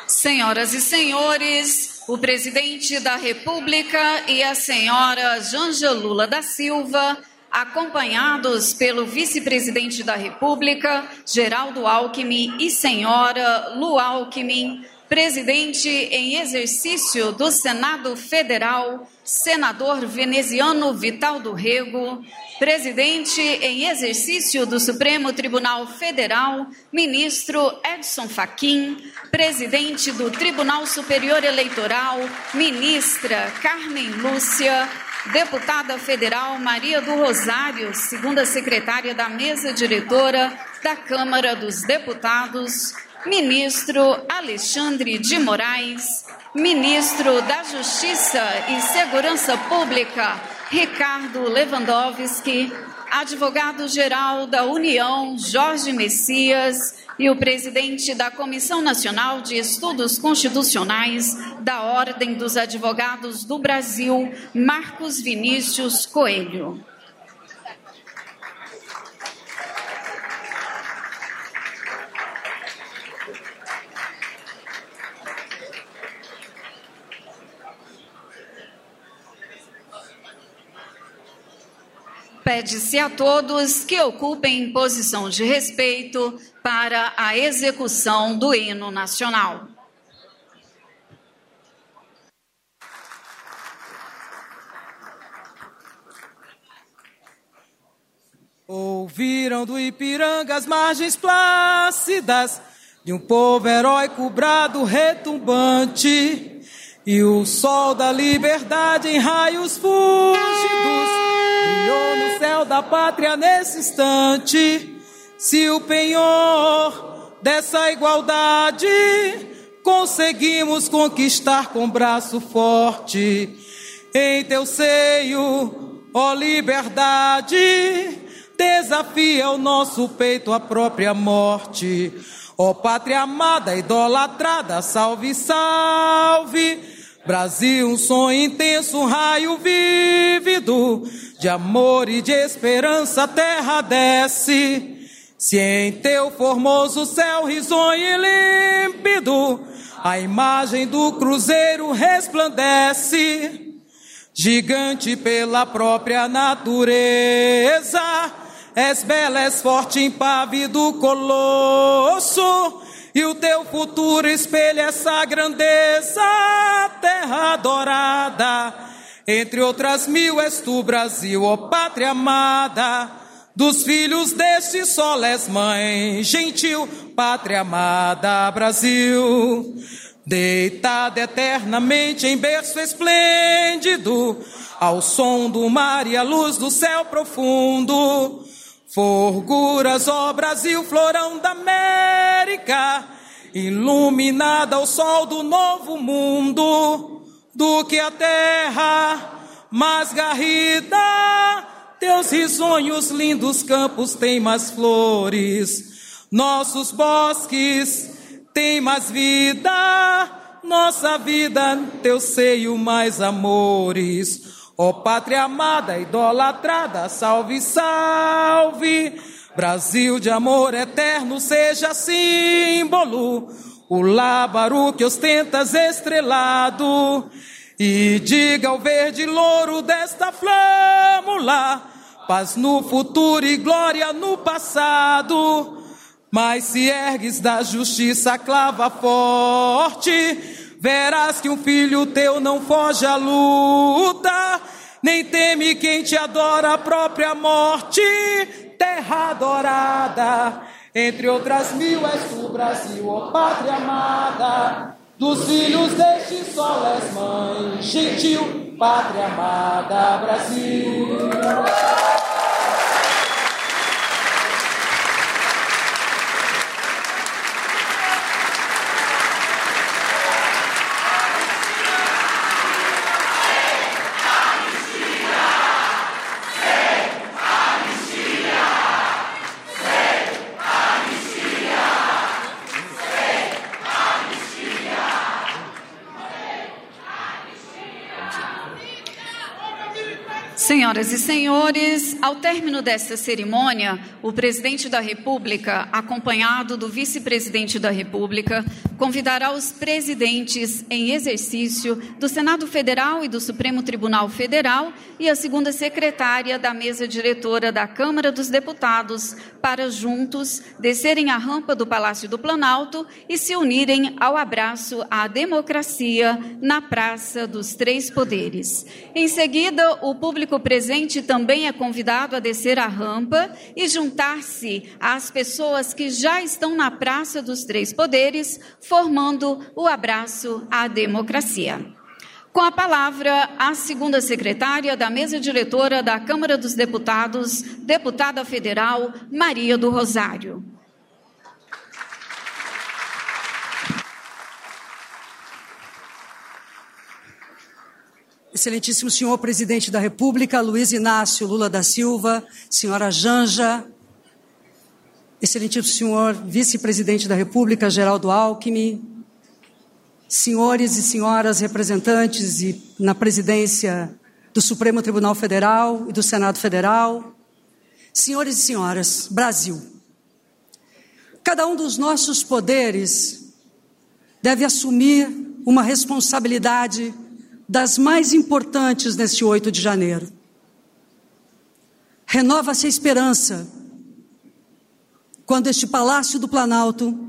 Senhoras e senhores, o presidente da República e a senhora Janja Lula da Silva, acompanhados pelo vice-presidente da República, Geraldo Alckmin, e senhora Lu Alckmin, presidente em exercício do Senado Federal, senador veneziano Vital do Rego, presidente em exercício do Supremo Tribunal Federal, ministro Edson Fachin, presidente do Tribunal Superior Eleitoral, ministra Carmen Lúcia, deputada federal Maria do Rosário, segunda secretária da mesa diretora da Câmara dos Deputados, ministro Alexandre de Moraes, ministro da Justiça e Segurança Pública, Ricardo Lewandowski, advogado-geral da União, Jorge Messias, e o presidente da Comissão Nacional de Estudos Constitucionais da Ordem dos Advogados do Brasil, Marcos Vinícius Coelho. Pede-se a todos que ocupem posição de respeito para a execução do hino nacional. Ouviram do Ipiranga as margens plácidas de um povo heróico brado retumbante, e o sol da liberdade em raios fúlgidos brilhou no céu da pátria nesse instante. Se o penhor dessa igualdade conseguimos conquistar com braço forte, em teu seio, ó liberdade, desafia o nosso peito a própria morte. Ó pátria amada, idolatrada, salve, salve. Brasil, um sonho intenso, um raio vívido de amor e de esperança a terra desce. Se em teu formoso céu risonho e límpido a imagem do cruzeiro resplandece, gigante pela própria natureza, és bela, és forte, impávido colosso, e o teu futuro espelha essa grandeza. Terra adorada, entre outras mil, és tu, Brasil, ó pátria amada. Dos filhos deste sol és mãe gentil, pátria amada, Brasil. Deitada eternamente em berço esplêndido, ao som do mar e à luz do céu profundo, forguras, ó Brasil, florão da América, iluminada ao sol do novo mundo. Do que a terra mais garrida, teus risonhos lindos campos têm mais flores, nossos bosques têm mais vida, nossa vida, teu seio mais amores. Ó pátria amada, idolatrada, salve, salve. Brasil de amor eterno, seja símbolo, o lábaro que ostentas estrelado, e diga ao verde louro desta flâmula, paz no futuro e glória no passado. Mas se ergues da justiça a clava forte, verás que um filho teu não foge à luta, nem teme quem te adora a própria morte. Terra adorada, entre outras mil, és tu, Brasil, ó pátria amada. Dos filhos deste sol és mãe gentil, pátria amada, Brasil. Senhoras e senhores, ao término desta cerimônia, o presidente da República, acompanhado do vice-presidente da República, convidará os presidentes em exercício do Senado Federal e do Supremo Tribunal Federal e a segunda secretária da mesa diretora da Câmara dos Deputados para juntos descerem a rampa do Palácio do Planalto e se unirem ao abraço à democracia na Praça dos Três Poderes. Em seguida, o público presente também é convidado a descer a rampa e juntar-se às pessoas que já estão na Praça dos Três Poderes, formando o abraço à democracia. Com a palavra, a segunda secretária da mesa diretora da Câmara dos Deputados, deputada federal Maria do Rosário. Excelentíssimo senhor presidente da República, Luiz Inácio Lula da Silva, senhora Janja, excelentíssimo senhor vice-presidente da República, Geraldo Alckmin, senhores e senhoras representantes na presidência do Supremo Tribunal Federal e do Senado Federal, senhores e senhoras, Brasil. Cada um dos nossos poderes deve assumir uma responsabilidade das mais importantes neste 8 de janeiro. Renova-se a esperança quando este Palácio do Planalto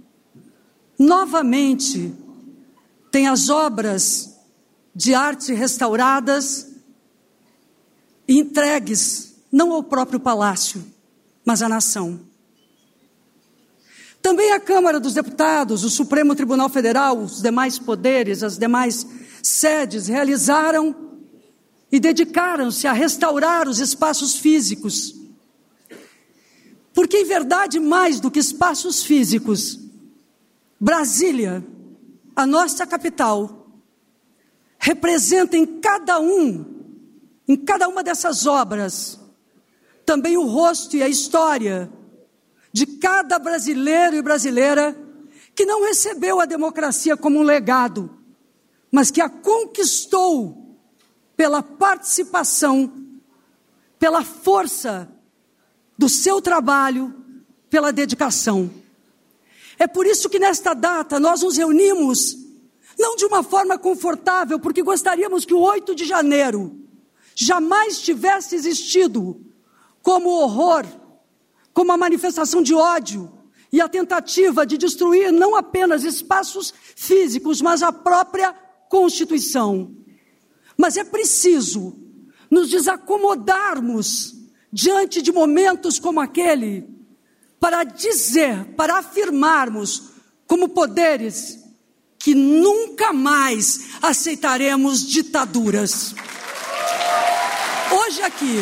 novamente tem as obras de arte restauradas e entregues não ao próprio palácio, mas à nação. Também a Câmara dos Deputados, o Supremo Tribunal Federal, os demais poderes, as demais sedes realizaram e dedicaram-se a restaurar os espaços físicos. Porque, em verdade, mais do que espaços físicos, Brasília, a nossa capital, representa em cada uma dessas obras, também o rosto e a história de cada brasileiro e brasileira que não recebeu a democracia como um legado, mas que a conquistou pela participação, pela força do seu trabalho, pela dedicação. É por isso que nesta data nós nos reunimos, não de uma forma confortável, porque gostaríamos que o 8 de janeiro jamais tivesse existido como horror, como a manifestação de ódio e a tentativa de destruir não apenas espaços físicos, mas a própria Constituição. Mas é preciso nos desacomodarmos diante de momentos como aquele, para dizer, para afirmarmos como poderes que nunca mais aceitaremos ditaduras. Hoje aqui,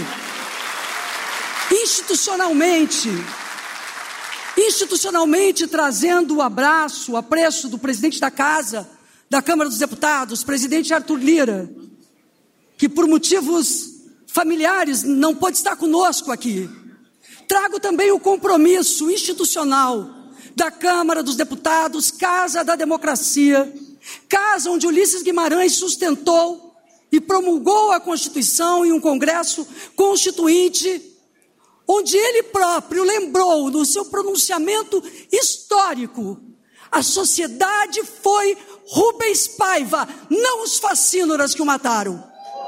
institucionalmente trazendo o abraço, o apreço do presidente da Casa, da Câmara dos Deputados, presidente Arthur Lira, que por motivos familiares não pode estar conosco aqui. Trago também o compromisso institucional da Câmara dos Deputados, Casa da Democracia, casa onde Ulisses Guimarães sustentou e promulgou a Constituição e um Congresso Constituinte, onde ele próprio lembrou no seu pronunciamento histórico: a sociedade foi Rubens Paiva, não os facínoras que o mataram.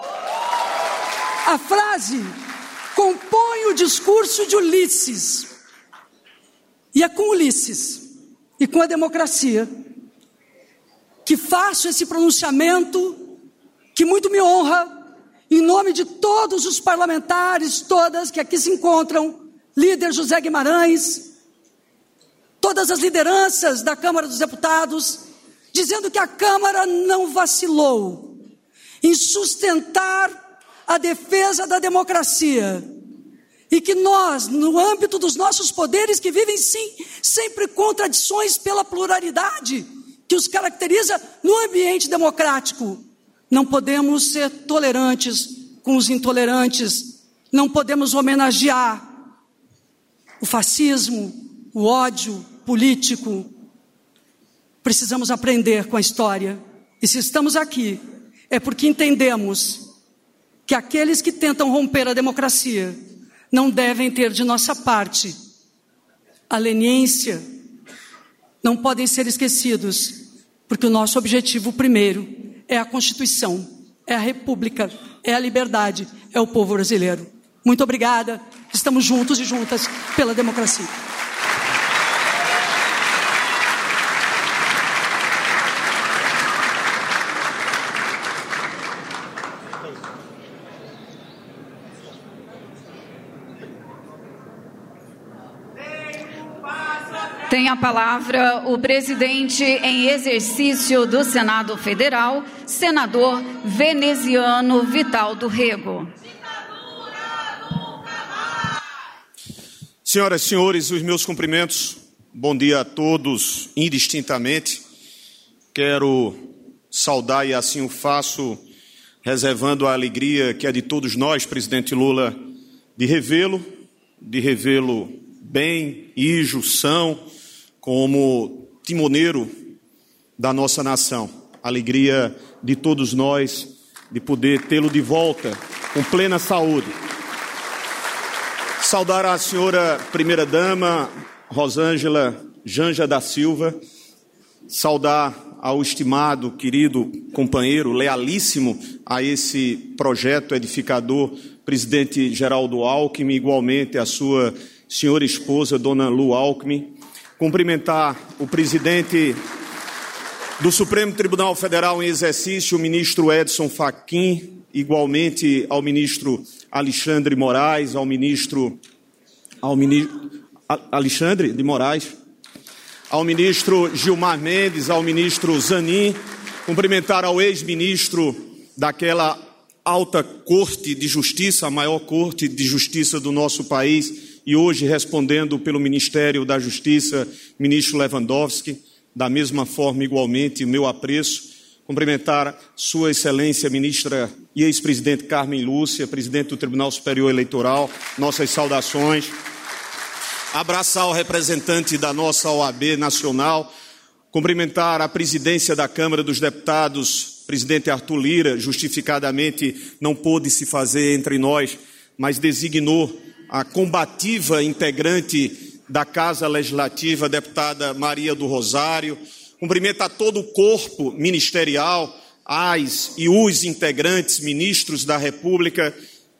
A frase compõe o discurso de Ulisses. E é com Ulisses e com a democracia que faço esse pronunciamento, que muito me honra, em nome de todos os parlamentares, todas que aqui se encontram, líder José Guimarães, todas as lideranças da Câmara dos Deputados, dizendo que a Câmara não vacilou em sustentar a defesa da democracia e que nós, no âmbito dos nossos poderes que vivem sim, sempre contradições pela pluralidade que os caracteriza no ambiente democrático, não podemos ser tolerantes com os intolerantes, não podemos homenagear o fascismo, o ódio político. Precisamos aprender com a história. E se estamos aqui, é porque entendemos que aqueles que tentam romper a democracia não devem ter de nossa parte a leniência, não podem ser esquecidos, porque o nosso objetivo primeiro é a Constituição, é a República, é a liberdade, é o povo brasileiro. Muito obrigada, estamos juntos e juntas pela democracia. Tem a palavra o presidente em exercício do Senado Federal, senador veneziano Vital do Rego. Senhoras e senhores, os meus cumprimentos. Bom dia a todos, indistintamente. Quero saudar, e assim o faço, reservando a alegria que é de todos nós, presidente Lula, de revê-lo bem, ijo, são, como timoneiro da nossa nação. Alegria de todos nós de poder tê-lo de volta com plena saúde. Saudar a senhora primeira-dama, Rosângela Janja da Silva, saudar ao estimado, querido companheiro, lealíssimo a esse projeto edificador, presidente Geraldo Alckmin, igualmente a sua senhora esposa, dona Lu Alckmin. Cumprimentar o presidente do Supremo Tribunal Federal em exercício, o ministro Edson Fachin, igualmente ao ministro Alexandre Moraes, ao ministro Alexandre de Moraes, ao ministro Gilmar Mendes, ao ministro Zanin, cumprimentar ao ex-ministro daquela alta corte de justiça, a maior corte de justiça do nosso país, e hoje respondendo pelo Ministério da Justiça, ministro Lewandowski, da mesma forma, igualmente, meu apreço. Cumprimentar Sua Excelência, ministra e ex-presidente Carmen Lúcia, presidente do Tribunal Superior Eleitoral, nossas saudações. Abraçar o representante da nossa OAB nacional. Cumprimentar a presidência da Câmara dos Deputados, presidente Arthur Lira, justificadamente não pôde se fazer entre nós, mas designou a combativa integrante da Casa Legislativa, a deputada Maria do Rosário. Cumprimento a todo o corpo ministerial, as e os integrantes, ministros da República.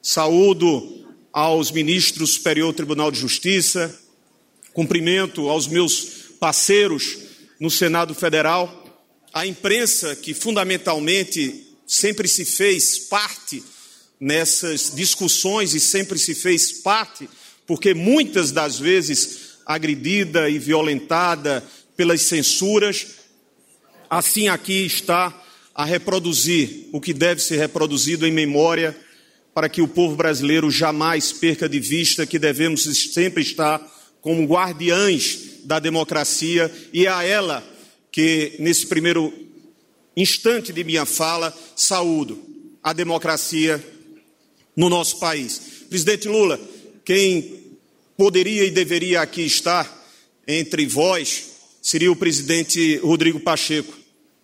Saúdo aos ministros do Superior Tribunal de Justiça. Cumprimento aos meus parceiros no Senado Federal. A imprensa, que fundamentalmente sempre se fez parte nessas discussões e sempre se fez parte, porque muitas das vezes agredida e violentada pelas censuras, assim aqui está a reproduzir o que deve ser reproduzido em memória, para que o povo brasileiro jamais perca de vista que devemos sempre estar como guardiães da democracia, e é a ela que, nesse primeiro instante de minha fala, saúdo a democracia no nosso país. Presidente Lula, quem poderia e deveria aqui estar entre vós seria o presidente Rodrigo Pacheco,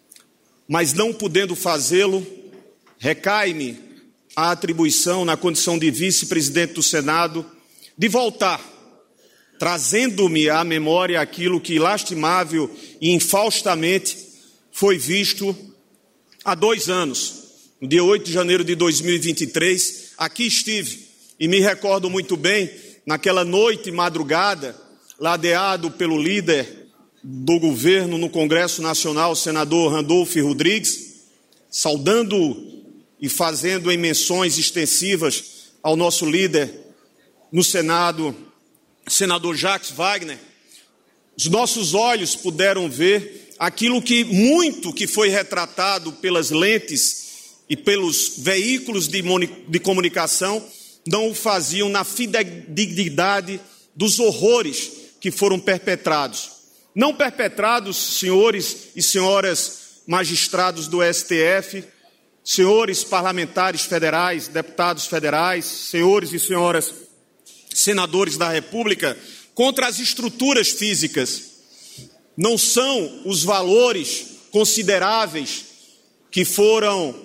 mas não podendo fazê-lo, recai-me a atribuição, na condição de vice-presidente do Senado, de voltar, trazendo-me à memória aquilo que lastimável e infaustamente foi visto há 2 anos. No dia 8 de janeiro de 2023, aqui estive e me recordo muito bem, naquela noite e madrugada, ladeado pelo líder do governo no Congresso Nacional, o senador Randolfo Rodrigues, saudando e fazendo em menções extensivas ao nosso líder no Senado, senador Jacques Wagner. Os nossos olhos puderam ver aquilo que muito que foi retratado pelas lentes e pelos veículos de comunicação não o faziam na fidedigidade dos horrores que foram perpetrados. Não perpetrados, senhores e senhoras magistrados do STF, senhores parlamentares federais, deputados federais, senhores e senhoras senadores da República, contra as estruturas físicas. Não são os valores consideráveis que foram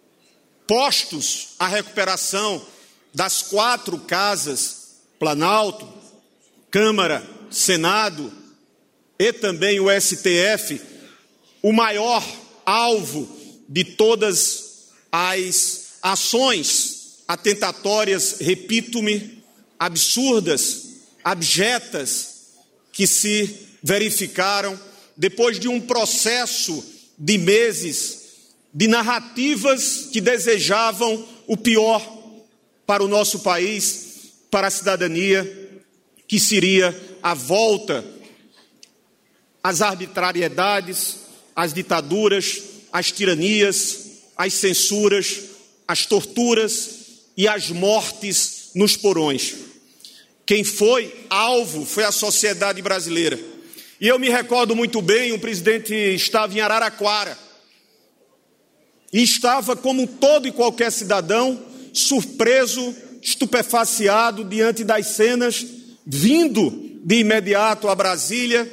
postos à recuperação das 4 casas, Planalto, Câmara, Senado, e também o STF, o maior alvo de todas as ações atentatórias, repito-me, absurdas, abjetas, que se verificaram depois de um processo de meses de narrativas que desejavam o pior para o nosso país, para a cidadania, que seria a volta às arbitrariedades, às ditaduras, às tiranias, às censuras, às torturas e às mortes nos porões. Quem foi alvo foi a sociedade brasileira. E eu me recordo muito bem, o presidente estava em Araraquara, e estava, como todo e qualquer cidadão, surpreso, estupefaciado diante das cenas, vindo de imediato a Brasília,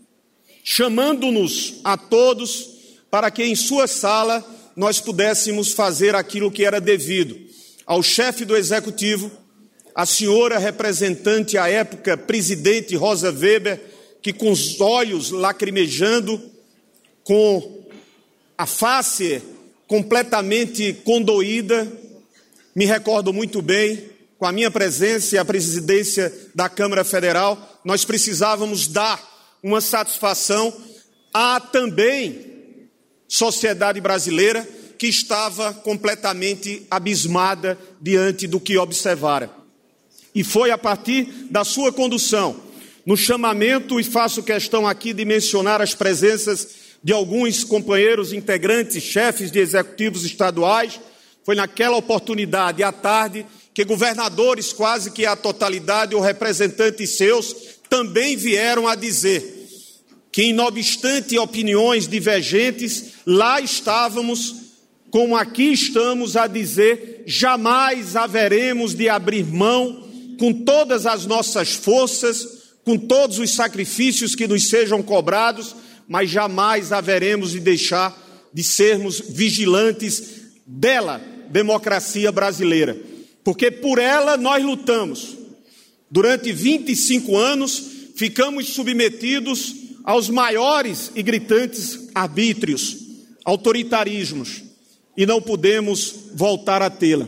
chamando-nos a todos para que em sua sala nós pudéssemos fazer aquilo que era devido ao chefe do Executivo, a senhora representante à época, presidente Rosa Weber, que com os olhos lacrimejando, com a face completamente condoída, me recordo muito bem, com a minha presença e a presidência da Câmara Federal, nós precisávamos dar uma satisfação à também sociedade brasileira que estava completamente abismada diante do que observara. E foi a partir da sua condução, no chamamento, e faço questão aqui de mencionar as presenças de alguns companheiros integrantes, chefes de executivos estaduais, foi naquela oportunidade, à tarde, que governadores, quase que a totalidade, ou representantes seus, também vieram a dizer que, não obstante opiniões divergentes, lá estávamos, como aqui estamos a dizer, jamais haveremos de abrir mão, com todas as nossas forças, com todos os sacrifícios que nos sejam cobrados, mas jamais haveremos de deixar de sermos vigilantes dela, democracia brasileira. Porque por ela nós lutamos. Durante 25 anos, ficamos submetidos aos maiores e gritantes arbítrios, autoritarismos, e não podemos voltar a tê-la.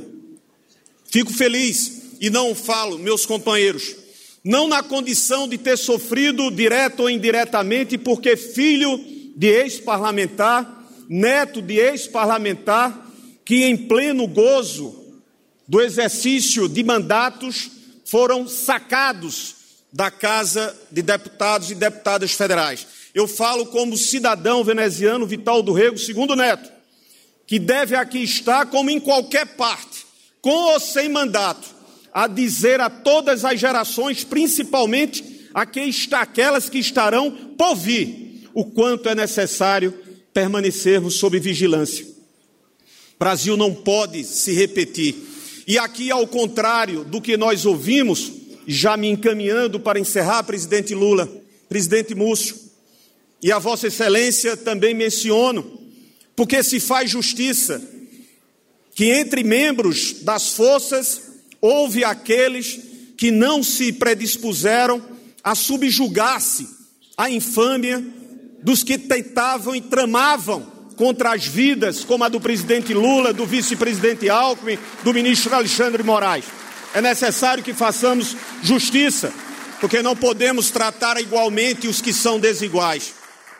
Fico feliz, e não falo, meus companheiros, não na condição de ter sofrido direto ou indiretamente, porque filho de ex-parlamentar, neto de ex-parlamentar, que em pleno gozo do exercício de mandatos foram sacados da Casa de Deputados e Deputadas Federais. Eu falo como cidadão veneziano Vital do Rego, segundo neto, que deve aqui estar, como em qualquer parte, com ou sem mandato, a dizer a todas as gerações, principalmente aquelas que estarão por vir, o quanto é necessário permanecermos sob vigilância. O Brasil não pode se repetir. E aqui, ao contrário do que nós ouvimos, já me encaminhando para encerrar, presidente Lula, presidente Múcio, e a Vossa Excelência também menciono, porque se faz justiça que entre membros das forças houve aqueles que não se predispuseram a subjugar-se à infâmia dos que tentavam e tramavam contra as vidas, como a do presidente Lula, do vice-presidente Alckmin, do ministro Alexandre Moraes. É necessário que façamos justiça, porque não podemos tratar igualmente os que são desiguais.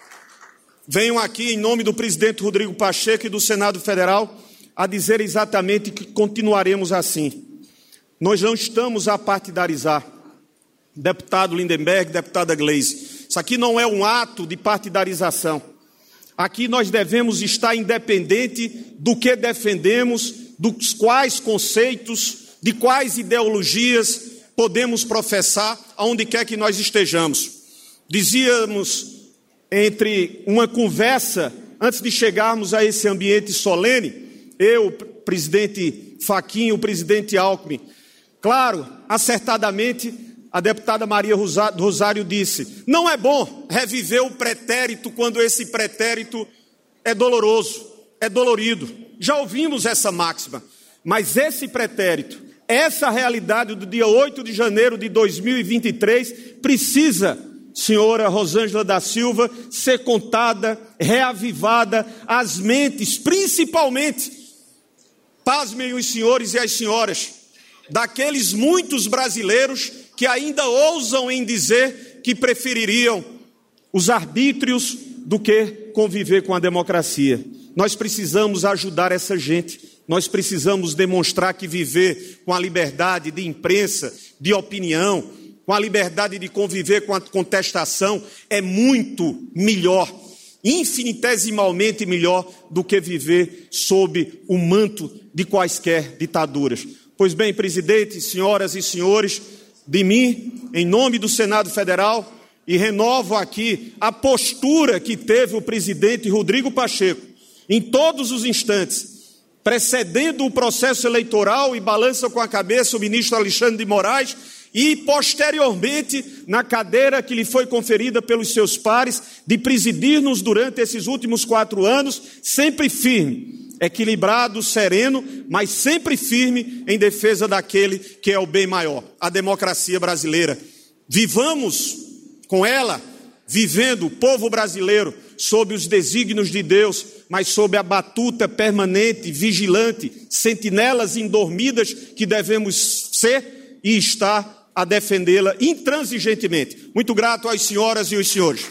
Venho aqui, em nome do presidente Rodrigo Pacheco e do Senado Federal, a dizer exatamente que continuaremos assim. Nós não estamos a partidarizar. Deputado Lindenberg, deputada Gleisi, isso aqui não é um ato de partidarização. Aqui nós devemos estar independente do que defendemos, dos quais conceitos, de quais ideologias podemos professar, aonde quer que nós estejamos. Dizíamos, entre uma conversa, antes de chegarmos a esse ambiente solene, eu, o presidente Fachin, o presidente Alckmin, claro, acertadamente, a deputada Maria Rosário disse, não é bom reviver o pretérito quando esse pretérito é doloroso, é dolorido. Já ouvimos essa máxima, mas esse pretérito, essa realidade do dia 8 de janeiro de 2023 precisa senhora Rosângela da Silva, ser contada, reavivada, as mentes, principalmente, pasmem os senhores e as senhoras, daqueles muitos brasileiros que ainda ousam em dizer que prefeririam os arbítrios do que conviver com a democracia. Nós precisamos ajudar essa gente, nós precisamos demonstrar que viver com a liberdade de imprensa, de opinião, com a liberdade de conviver com a contestação é muito melhor, infinitesimalmente melhor do que viver sob o manto de quaisquer ditaduras. Pois bem, presidente, senhoras e senhores, de mim, em nome do Senado Federal, e renovo aqui a postura que teve o presidente Rodrigo Pacheco, em todos os instantes, precedendo o processo eleitoral, e balança com a cabeça o ministro Alexandre de Moraes, e posteriormente na cadeira que lhe foi conferida pelos seus pares, de presidir-nos durante esses últimos 4 anos, sempre firme, equilibrado, sereno, mas sempre firme em defesa daquele que é o bem maior, a democracia brasileira. Vivamos com ela, vivendo o povo brasileiro sob os desígnios de Deus, mas sob a batuta permanente, vigilante, sentinelas indormidas que devemos ser e estar a defendê-la intransigentemente. Muito grato às senhoras e os senhores.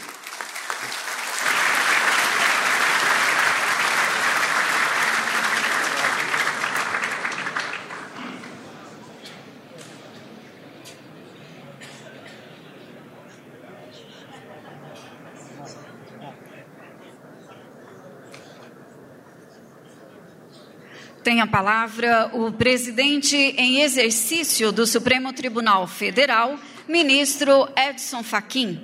Tem a palavra o presidente em exercício do Supremo Tribunal Federal, ministro Edson Fachin.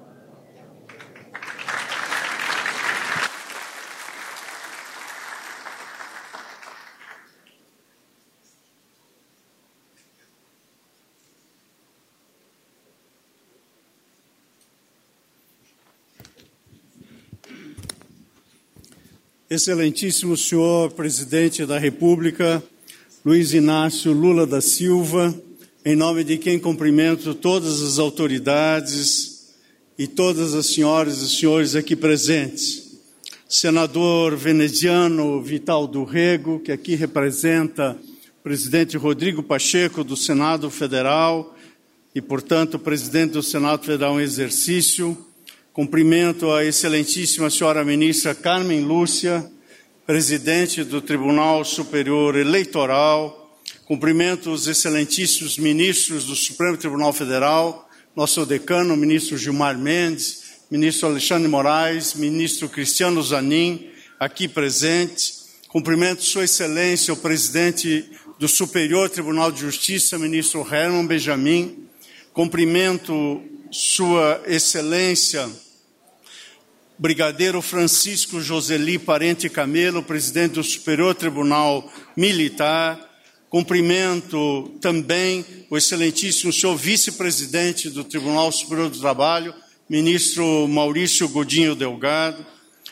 Excelentíssimo senhor presidente da República, Luiz Inácio Lula da Silva, em nome de quem cumprimento todas as autoridades e todas as senhoras e senhores aqui presentes. Senador veneziano Vital do Rego, que aqui representa o presidente Rodrigo Pacheco do Senado Federal e, portanto, presidente do Senado Federal em exercício. Cumprimento a excelentíssima senhora ministra Carmen Lúcia, presidente do Tribunal Superior Eleitoral. Cumprimento os excelentíssimos ministros do Supremo Tribunal Federal, nosso decano, o ministro Gilmar Mendes, ministro Alexandre de Moraes, ministro Cristiano Zanin, aqui presente. Cumprimento sua excelência, o presidente do Superior Tribunal de Justiça, ministro Herman Benjamin. Cumprimento sua excelência, Brigadeiro Francisco Joseli Parente Camelo, presidente do Superior Tribunal Militar. Cumprimento também o excelentíssimo senhor vice-presidente do Tribunal Superior do Trabalho, ministro Maurício Godinho Delgado.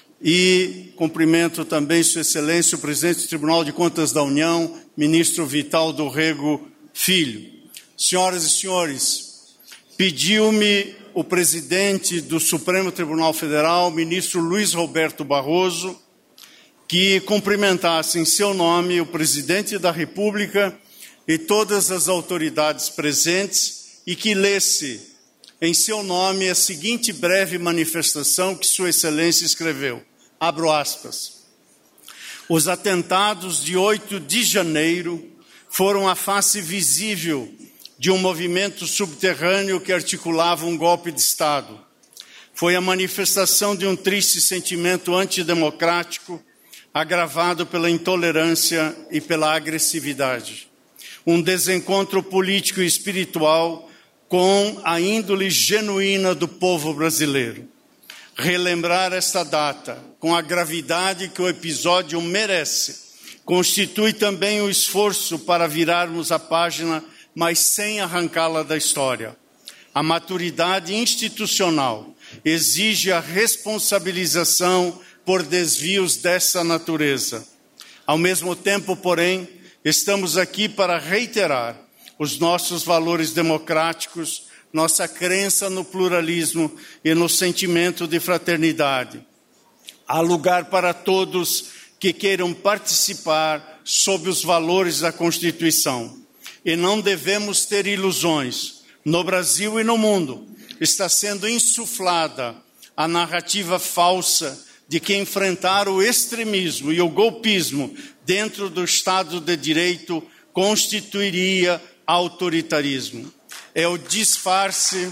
E cumprimento também sua excelência, o presidente do Tribunal de Contas da União, ministro Vital do Rego Filho. Senhoras e senhores, pediu-me o presidente do Supremo Tribunal Federal, ministro Luiz Roberto Barroso, que cumprimentasse em seu nome o presidente da República e todas as autoridades presentes e que lesse em seu nome a seguinte breve manifestação que sua excelência escreveu. Abro aspas. Os atentados de 8 de janeiro foram a face visível de um movimento subterrâneo que articulava um golpe de Estado. Foi a manifestação de um triste sentimento antidemocrático, agravado pela intolerância e pela agressividade. Um desencontro político e espiritual com a índole genuína do povo brasileiro. Relembrar esta data, com a gravidade que o episódio merece, constitui também um esforço para virarmos a página, mas sem arrancá-la da história. A maturidade institucional exige a responsabilização por desvios dessa natureza. Ao mesmo tempo, porém, estamos aqui para reiterar os nossos valores democráticos, nossa crença no pluralismo e no sentimento de fraternidade. Há lugar para todos que queiram participar sob os valores da Constituição. E não devemos ter ilusões. No Brasil e no mundo está sendo insuflada a narrativa falsa de que enfrentar o extremismo e o golpismo dentro do Estado de Direito constituiria autoritarismo. É o disfarce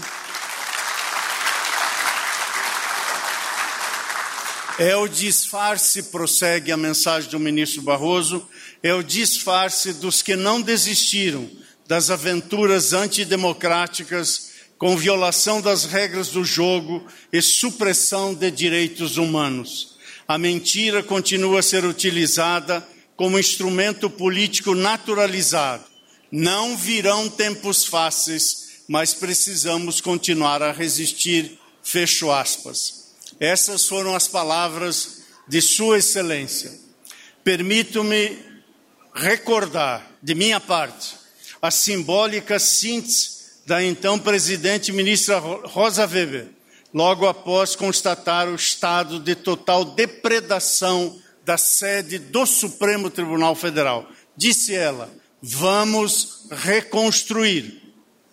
prossegue a mensagem do ministro Barroso, é o disfarce dos que não desistiram das aventuras antidemocráticas com violação das regras do jogo e supressão de direitos humanos. A mentira continua a ser utilizada como instrumento político naturalizado. Não virão tempos fáceis, mas precisamos continuar a resistir, fecho aspas. Essas foram as palavras de Sua Excelência. Permito-me recordar, de minha parte, a simbólica síntese da então presidente ministra Rosa Weber, logo após constatar o estado de total depredação da sede do Supremo Tribunal Federal. Disse ela: vamos reconstruir.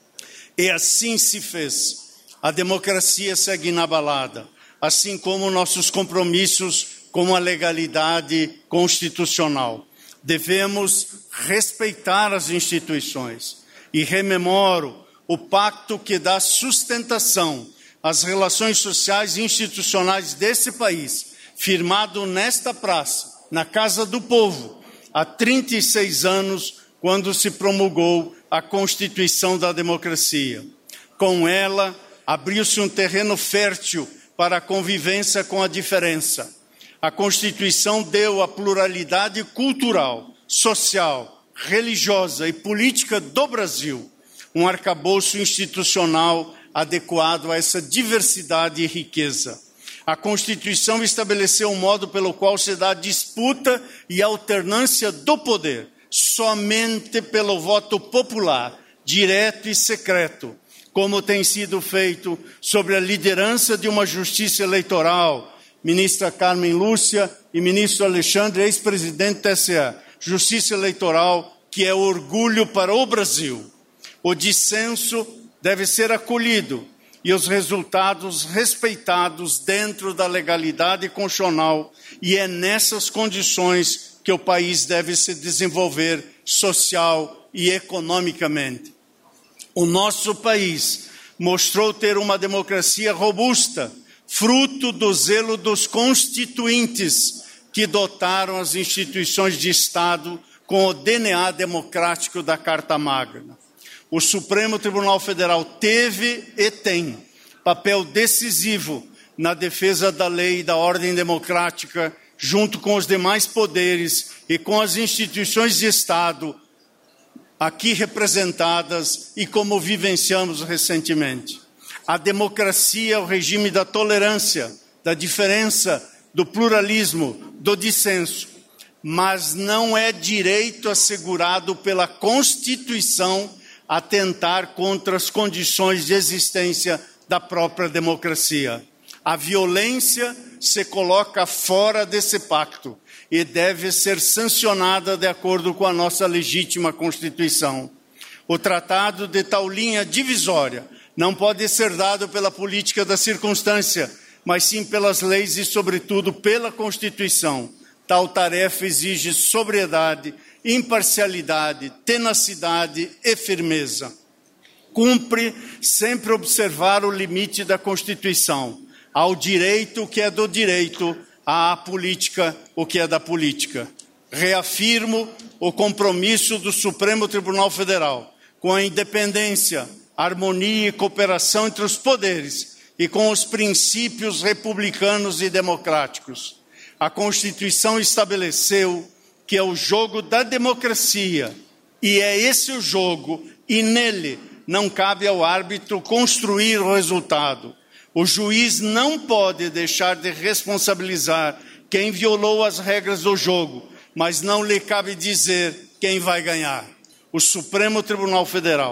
E assim se fez. A democracia segue inabalada, assim como nossos compromissos com a legalidade constitucional. Devemos respeitar as instituições. E rememoro o pacto que dá sustentação às relações sociais e institucionais desse país, firmado nesta praça, na Casa do Povo, há 36 anos, quando se promulgou a Constituição da Democracia. Com ela, abriu-se um terreno fértil para a convivência com a diferença. A Constituição deu à pluralidade cultural, social, religiosa e política do Brasil um arcabouço institucional adequado a essa diversidade e riqueza. A Constituição estabeleceu um modo pelo qual se dá a disputa e alternância do poder, somente pelo voto popular, direto e secreto, como tem sido feito sobre a liderança de uma justiça eleitoral, ministra Carmen Lúcia e ministro Alexandre, ex-presidente do TSE, justiça eleitoral que é orgulho para o Brasil. O dissenso deve ser acolhido e os resultados respeitados dentro da legalidade constitucional, e é nessas condições que o país deve se desenvolver social e economicamente. O nosso país mostrou ter uma democracia robusta, fruto do zelo dos constituintes que dotaram as instituições de Estado com o DNA democrático da Carta Magna. O Supremo Tribunal Federal teve e tem papel decisivo na defesa da lei e da ordem democrática, junto com os demais poderes e com as instituições de Estado aqui representadas e como vivenciamos recentemente. A democracia é o regime da tolerância, da diferença, do pluralismo, do dissenso, mas não é direito assegurado pela Constituição atentar contra as condições de existência da própria democracia. A violência se coloca fora desse pacto e deve ser sancionada de acordo com a nossa legítima Constituição. O tratado de tal linha divisória não pode ser dado pela política da circunstância, mas sim pelas leis e, sobretudo, pela Constituição. Tal tarefa exige sobriedade, imparcialidade, tenacidade e firmeza. Cumpre sempre observar o limite da Constituição, ao direito o que é do direito, à política o que é da política. Reafirmo o compromisso do Supremo Tribunal Federal com a independência, harmonia e cooperação entre os poderes e com os princípios republicanos e democráticos. A Constituição estabeleceu que é o jogo da democracia, e é esse o jogo, e nele não cabe ao árbitro construir o resultado. O juiz não pode deixar de responsabilizar quem violou as regras do jogo, mas não lhe cabe dizer quem vai ganhar. O Supremo Tribunal Federal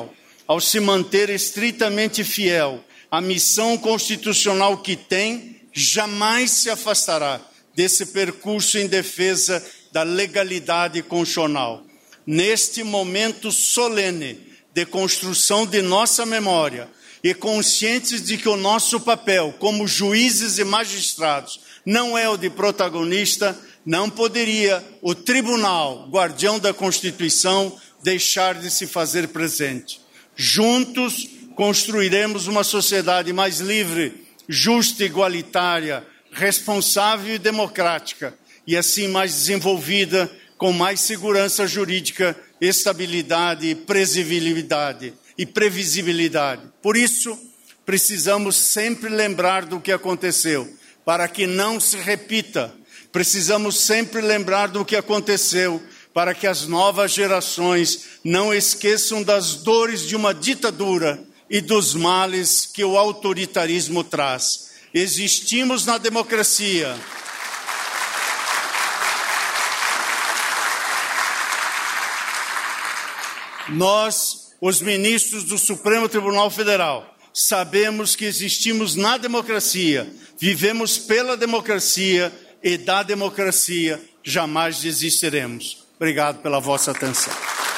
ao se manter estritamente fiel à missão constitucional que tem, jamais se afastará desse percurso em defesa da legalidade constitucional. Neste momento solene de construção de nossa memória e conscientes de que o nosso papel como juízes e magistrados não é o de protagonista, não poderia o tribunal, guardião da Constituição, deixar de se fazer presente. Juntos construiremos uma sociedade mais livre, justa, igualitária, responsável e democrática, e assim mais desenvolvida, com mais segurança jurídica, estabilidade e previsibilidade. Por isso, precisamos sempre lembrar do que aconteceu, para que não se repita. Precisamos sempre lembrar do que aconteceu, para que as novas gerações não esqueçam das dores de uma ditadura e dos males que o autoritarismo traz. Existimos na democracia. Nós, os ministros do Supremo Tribunal Federal, sabemos que existimos na democracia, vivemos pela democracia e da democracia jamais desistiremos. Obrigado pela vossa atenção.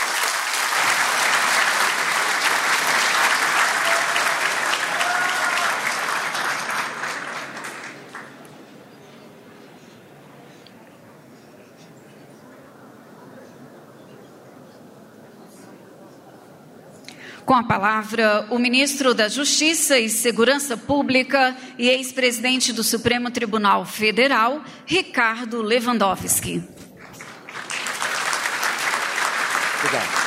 Com a palavra, o ministro da Justiça e Segurança Pública e ex-presidente do Supremo Tribunal Federal, Ricardo Lewandowski. Obrigado.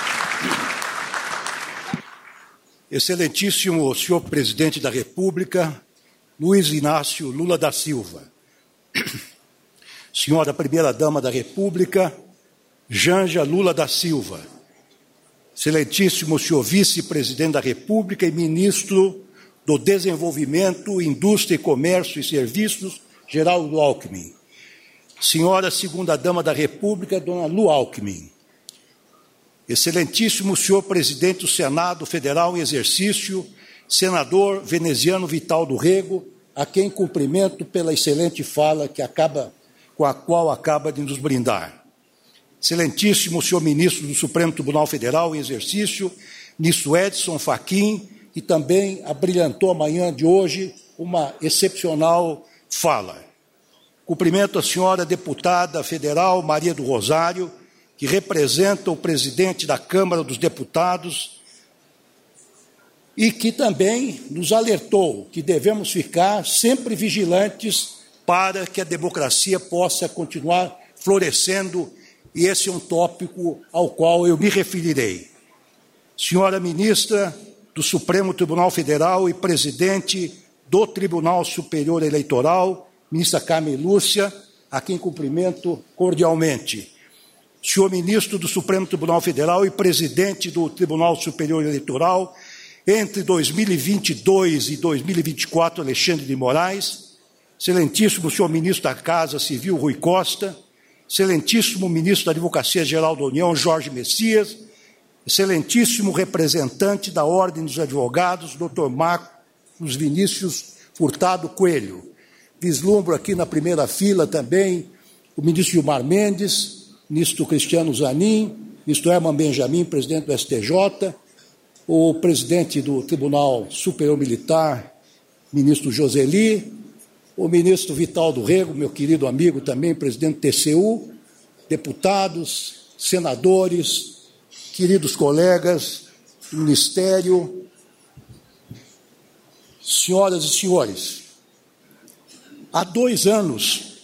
Excelentíssimo senhor presidente da República, Luiz Inácio Lula da Silva. Senhora primeira-dama da República, Janja Lula da Silva. Excelentíssimo senhor vice-presidente da República e ministro do Desenvolvimento, Indústria, Comércio e Serviços, Geraldo Alckmin. Senhora segunda-dama da República, dona Lu Alckmin. Excelentíssimo senhor presidente do Senado Federal em exercício, senador veneziano Vital do Rego, a quem cumprimento pela excelente fala com a qual acaba de nos brindar. Excelentíssimo senhor ministro do Supremo Tribunal Federal em exercício, ministro Edson Fachin, e também abrilhantou a manhã de hoje uma excepcional fala. Cumprimento a senhora deputada federal Maria do Rosário, que representa o presidente da Câmara dos Deputados e que também nos alertou que devemos ficar sempre vigilantes para que a democracia possa continuar florescendo. E esse é um tópico ao qual eu me referirei. Senhora ministra do Supremo Tribunal Federal e presidente do Tribunal Superior Eleitoral, ministra Carmen Lúcia, a quem cumprimento cordialmente. Senhor ministro do Supremo Tribunal Federal e presidente do Tribunal Superior Eleitoral, entre 2022 e 2024, Alexandre de Moraes. Excelentíssimo senhor ministro da Casa Civil, Rui Costa. Excelentíssimo ministro da Advocacia Geral da União, Jorge Messias, excelentíssimo representante da Ordem dos Advogados, Dr. Marcos Vinícius Furtado Coelho. Vislumbro aqui na primeira fila também o ministro Gilmar Mendes, ministro Cristiano Zanin, ministro Herman Benjamin, presidente do STJ, o presidente do Tribunal Superior Militar, ministro Joseli, o ministro Vital do Rego, meu querido amigo também, presidente do TCU, deputados, senadores, queridos colegas do Ministério, senhoras e senhores, há 2 anos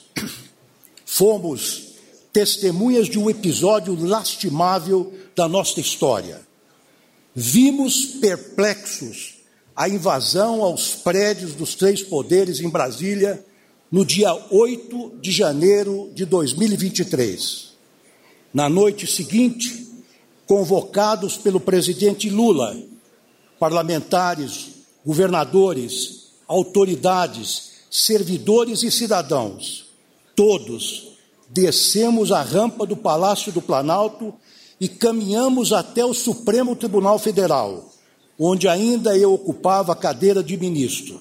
fomos testemunhas de um episódio lastimável da nossa história. Vimos perplexos a invasão aos prédios dos 3 poderes em Brasília no dia 8 de janeiro de 2023. Na noite seguinte, convocados pelo presidente Lula, parlamentares, governadores, autoridades, servidores e cidadãos, todos descemos a rampa do Palácio do Planalto e caminhamos até o Supremo Tribunal Federal, onde ainda eu ocupava a cadeira de ministro.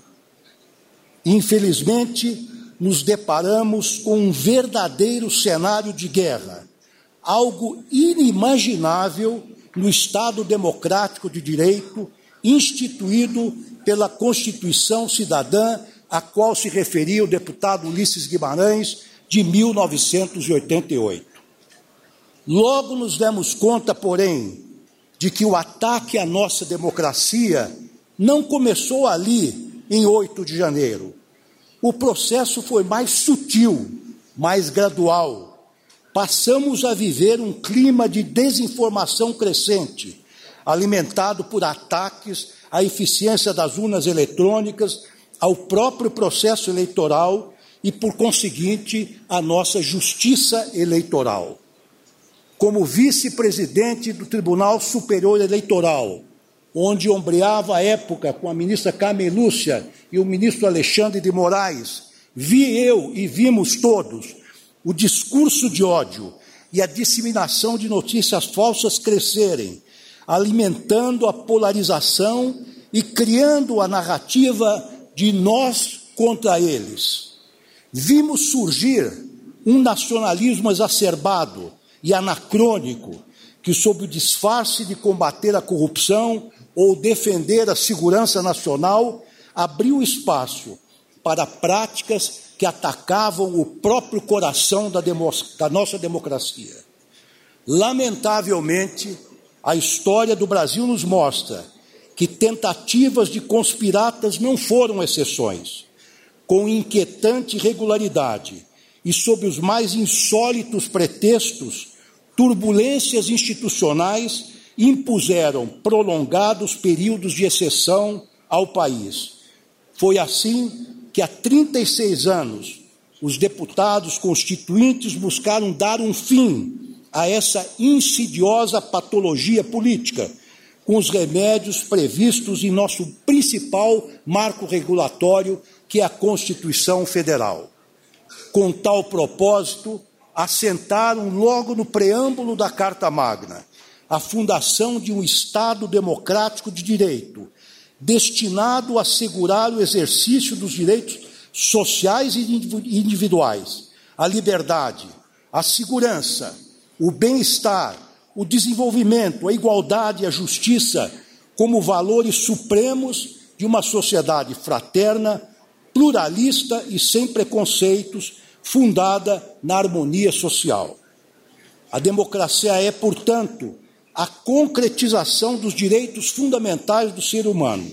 Infelizmente, nos deparamos com um verdadeiro cenário de guerra, algo inimaginável no Estado democrático de direito instituído pela Constituição Cidadã, a qual se referia o deputado Ulisses Guimarães, de 1988. Logo nos demos conta, porém, de que o ataque à nossa democracia não começou ali, em 8 de janeiro. O processo foi mais sutil, mais gradual. Passamos a viver um clima de desinformação crescente, alimentado por ataques à eficiência das urnas eletrônicas, ao próprio processo eleitoral e, por conseguinte, à nossa justiça eleitoral. Como vice-presidente do Tribunal Superior Eleitoral, onde ombreava à época com a ministra Carmen Lúcia e o ministro Alexandre de Moraes, vi eu e vimos todos o discurso de ódio e a disseminação de notícias falsas crescerem, alimentando a polarização e criando a narrativa de nós contra eles. Vimos surgir um nacionalismo exacerbado e anacrônico que, sob o disfarce de combater a corrupção ou defender a segurança nacional, abriu espaço para práticas que atacavam o próprio coração da nossa democracia. Lamentavelmente, a história do Brasil nos mostra que tentativas de conspiratas não foram exceções. Com inquietante regularidade e sob os mais insólitos pretextos, turbulências institucionais impuseram prolongados períodos de exceção ao país. Foi assim que, há 36 anos, os deputados constituintes buscaram dar um fim a essa insidiosa patologia política, com os remédios previstos em nosso principal marco regulatório, que é a Constituição Federal. Com tal propósito, assentaram logo no preâmbulo da Carta Magna a fundação de um Estado democrático de direito, destinado a assegurar o exercício dos direitos sociais e individuais, a liberdade, a segurança, o bem-estar, o desenvolvimento, a igualdade e a justiça como valores supremos de uma sociedade fraterna, pluralista e sem preconceitos, fundada na harmonia social. A democracia é, portanto, a concretização dos direitos fundamentais do ser humano.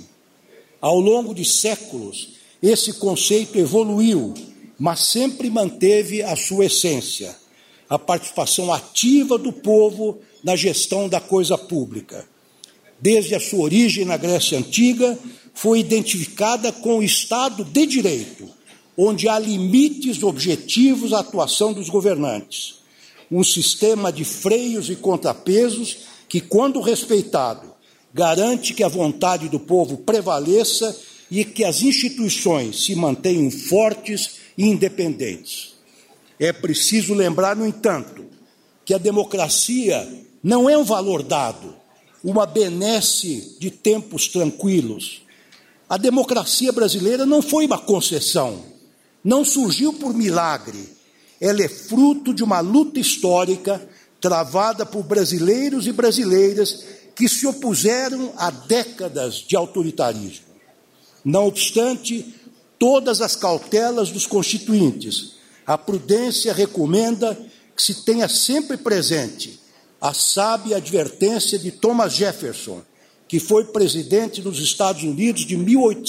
Ao longo de séculos, esse conceito evoluiu, mas sempre manteve a sua essência, a participação ativa do povo na gestão da coisa pública. Desde a sua origem na Grécia Antiga, foi identificada com o Estado de Direito, onde há limites objetivos à atuação dos governantes. Um sistema de freios e contrapesos que, quando respeitado, garante que a vontade do povo prevaleça e que as instituições se mantenham fortes e independentes. É preciso lembrar, no entanto, que a democracia não é um valor dado, uma benesse de tempos tranquilos. A democracia brasileira não foi uma concessão, não surgiu por milagre. Ela é fruto de uma luta histórica travada por brasileiros e brasileiras que se opuseram a décadas de autoritarismo. Não obstante todas as cautelas dos constituintes, a prudência recomenda que se tenha sempre presente a sábia advertência de Thomas Jefferson, que foi presidente dos Estados Unidos de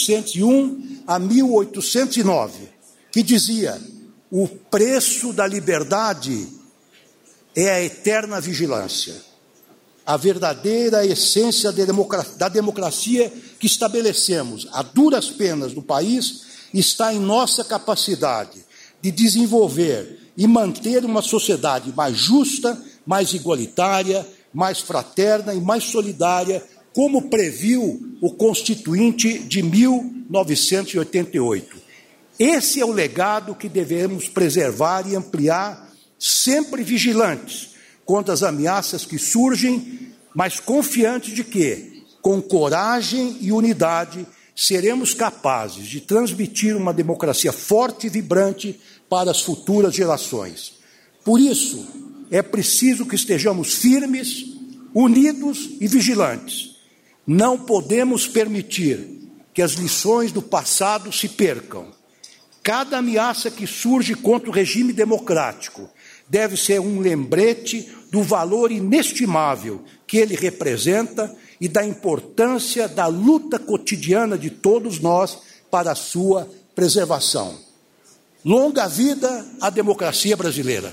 1801 a 1809, que dizia: o preço da liberdade é a eterna vigilância. A verdadeira essência da democracia que estabelecemos a duras penas no país está em nossa capacidade de desenvolver e manter uma sociedade mais justa, mais igualitária, mais fraterna e mais solidária, como previu o Constituinte de 1988. Esse é o legado que devemos preservar e ampliar, sempre vigilantes contra as ameaças que surgem, mas confiantes de que, com coragem e unidade, seremos capazes de transmitir uma democracia forte e vibrante para as futuras gerações. Por isso, é preciso que estejamos firmes, unidos e vigilantes. Não podemos permitir que as lições do passado se percam. Cada ameaça que surge contra o regime democrático deve ser um lembrete do valor inestimável que ele representa e da importância da luta cotidiana de todos nós para a sua preservação. Longa vida à democracia brasileira.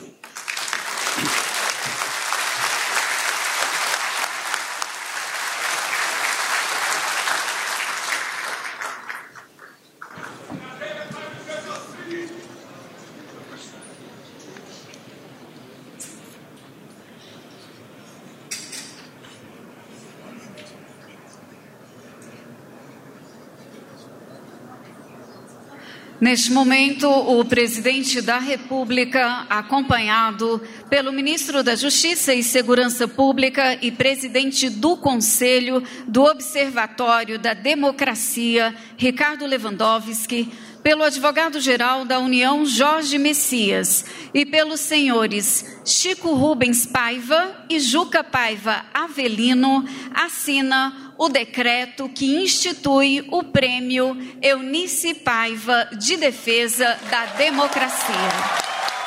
Neste momento, o presidente da República, acompanhado pelo ministro da Justiça e Segurança Pública e presidente do Conselho do Observatório da Democracia, Ricardo Lewandowski, pelo advogado-geral da União, Jorge Messias, e pelos senhores Chico Rubens Paiva e Juca Paiva Avelino, assina o decreto que institui o Prêmio Eunice Paiva de Defesa da Democracia.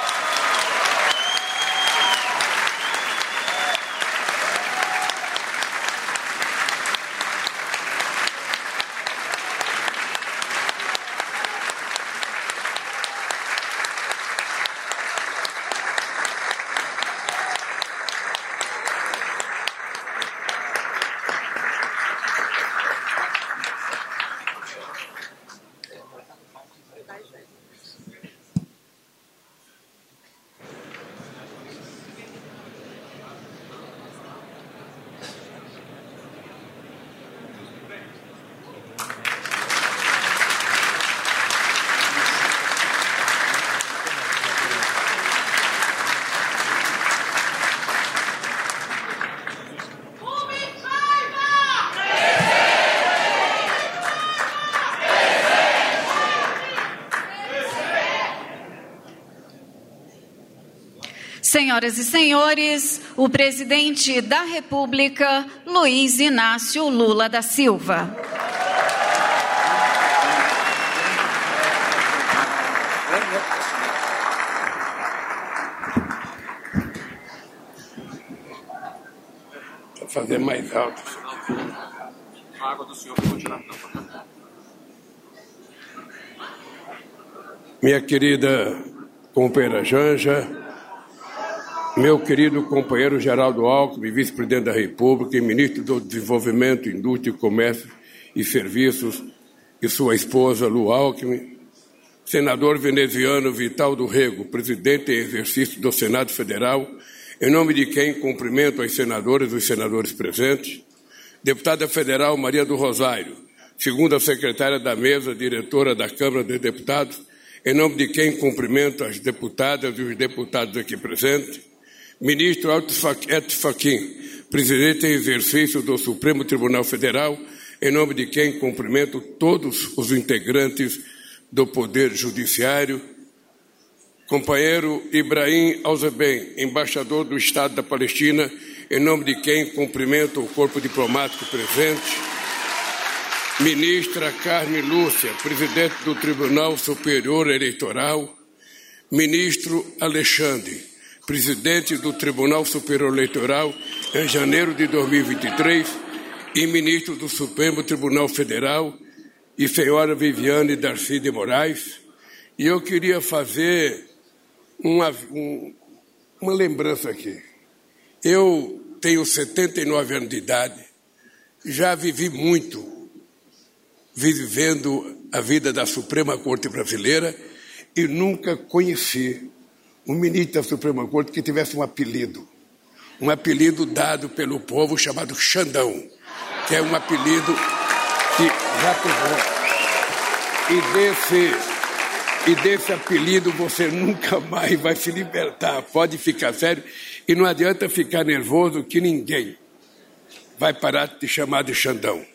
Senhoras e senhores, o presidente da República, Luiz Inácio Lula da Silva. Vou fazer mais alto. A água do senhor pode tirar. Minha querida companheira Janja, meu querido companheiro Geraldo Alckmin, vice-presidente da República e ministro do Desenvolvimento, Indústria, Comércio e Serviços, e sua esposa Lu Alckmin, senador veneziano Vital do Rego, presidente em exercício do Senado Federal, em nome de quem cumprimento as senadoras e os senadores presentes, deputada federal Maria do Rosário, segunda secretária da mesa, diretora da Câmara dos Deputados, em nome de quem cumprimento as deputadas e os deputados aqui presentes, ministro Edson Fachin, presidente em exercício do Supremo Tribunal Federal, em nome de quem cumprimento todos os integrantes do Poder Judiciário, companheiro Ibrahim Alzeben, embaixador do Estado da Palestina, em nome de quem cumprimento o corpo diplomático presente, ministra Carmen Lúcia, presidente do Tribunal Superior Eleitoral, ministro Alexandre, presidente do Tribunal Superior Eleitoral em janeiro de 2023 e ministro do Supremo Tribunal Federal, e senhora Viviane Darcy de Moraes. E eu queria fazer uma lembrança aqui. Eu tenho 79 anos de idade, já vivi muito, vivendo a vida da Suprema Corte Brasileira, e nunca conheci um ministro da Suprema Corte que tivesse um apelido dado pelo povo chamado Xandão, que é um apelido que já pegou. E desse apelido você nunca mais vai se libertar, pode ficar sério, e não adianta ficar nervoso que ninguém vai parar de te chamar de Xandão.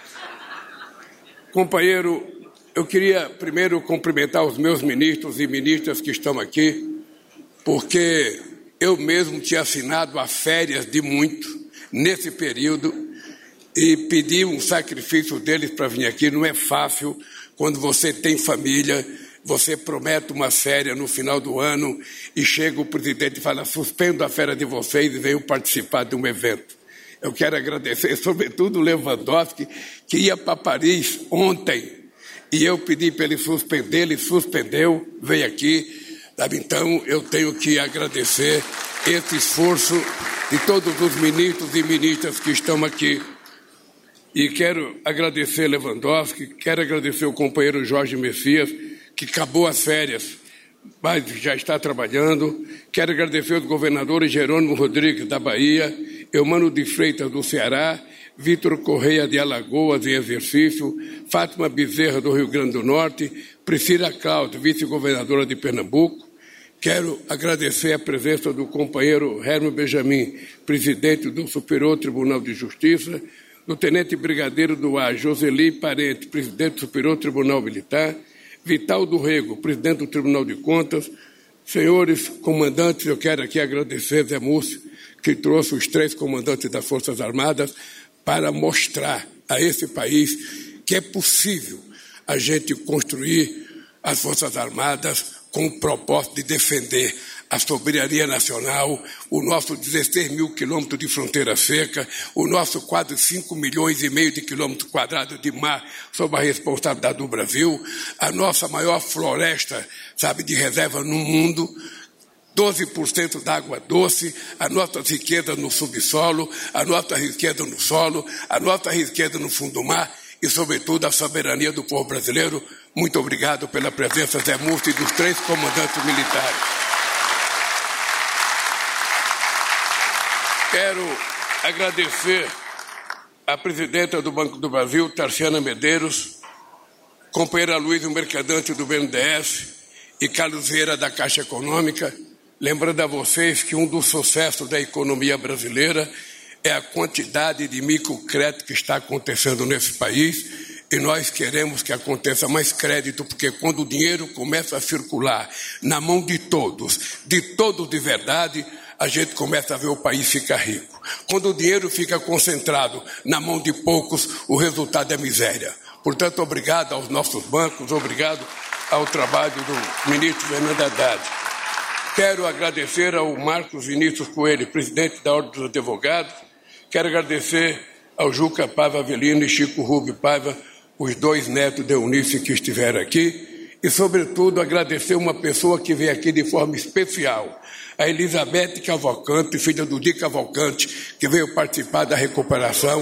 Companheiro, eu queria primeiro cumprimentar os meus ministros e ministras que estão aqui, porque eu mesmo tinha assinado as férias de muito nesse período e pedi um sacrifício deles para vir aqui. Não é fácil quando você tem família, você promete uma férias no final do ano e chega o presidente e fala: suspendo a férias de vocês e venho participar de um evento. Eu quero agradecer, sobretudo, o Lewandowski, que ia para Paris ontem, e eu pedi para ele suspender, ele suspendeu, veio aqui. Sabe? Então, eu tenho que agradecer esse esforço de todos os ministros e ministras que estão aqui. E quero agradecer Lewandowski, quero agradecer o companheiro Jorge Messias, que acabou as férias, mas já está trabalhando. Quero agradecer os governadores Jerônimo Rodrigues, da Bahia, Eumano de Freitas, do Ceará, Vitor Correia, de Alagoas, em exercício, Fátima Bezerra, do Rio Grande do Norte, Priscila Cláudio, vice-governadora de Pernambuco. Quero agradecer a presença do companheiro Hermes Benjamin, presidente do Superior Tribunal de Justiça, do tenente brigadeiro do ar Joseli Parente, presidente do Superior Tribunal Militar, Vital do Rego, presidente do Tribunal de Contas. Senhores comandantes, eu quero aqui agradecer Zé Múcio, que trouxe os 3 comandantes das Forças Armadas para mostrar a esse país que é possível a gente construir as Forças Armadas com o propósito de defender a soberania nacional, o nosso 16 mil quilômetros de fronteira seca, o nosso quase 5 milhões e meio de quilômetros quadrados de mar sob a responsabilidade do Brasil, a nossa maior floresta, de reserva no mundo, 12% da água doce, a nossa riqueza no subsolo, a nossa riqueza no solo, a nossa riqueza no fundo do mar e, sobretudo, a soberania do povo brasileiro. Muito obrigado pela presença, Zé Múcio, e dos 3 comandantes militares. Quero agradecer a presidenta do Banco do Brasil, Tarciana Medeiros, companheira Luiz, o mercadante do BNDES, e Carlos Vieira, da Caixa Econômica, lembrando a vocês que um dos sucessos da economia brasileira é a quantidade de microcrédito que está acontecendo nesse país, e nós queremos que aconteça mais crédito, porque quando o dinheiro começa a circular na mão de todos de verdade, a gente começa a ver o país ficar rico. Quando o dinheiro fica concentrado na mão de poucos, o resultado é miséria. Portanto, obrigado aos nossos bancos, obrigado ao trabalho do ministro Fernando Haddad. Quero agradecer ao Marcos Vinícius Coelho, presidente da Ordem dos Advogados. Quero agradecer ao Juca Paiva Avelino e Chico Rubio Paiva, os 2 netos de Eunice que estiveram aqui. E, sobretudo, agradecer uma pessoa que veio aqui de forma especial, a Elizabeth Cavalcante, filha do Di Cavalcante, que veio participar da recuperação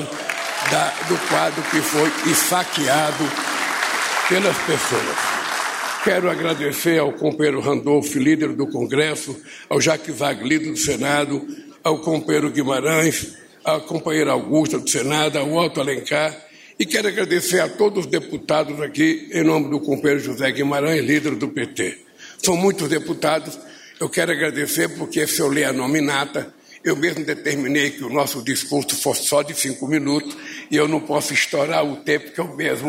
do quadro que foi esfaqueado pelas pessoas. Quero agradecer ao companheiro Randolfo, líder do Congresso, ao Jacques Wagner, do Senado, ao companheiro Guimarães, à companheira Augusta, do Senado, ao Otto Alencar, e quero agradecer a todos os deputados aqui, em nome do companheiro José Guimarães, líder do PT. São muitos deputados. Eu quero agradecer porque, se eu ler a nominata, eu mesmo determinei que o nosso discurso fosse só de 5 minutos e eu não posso estourar o tempo que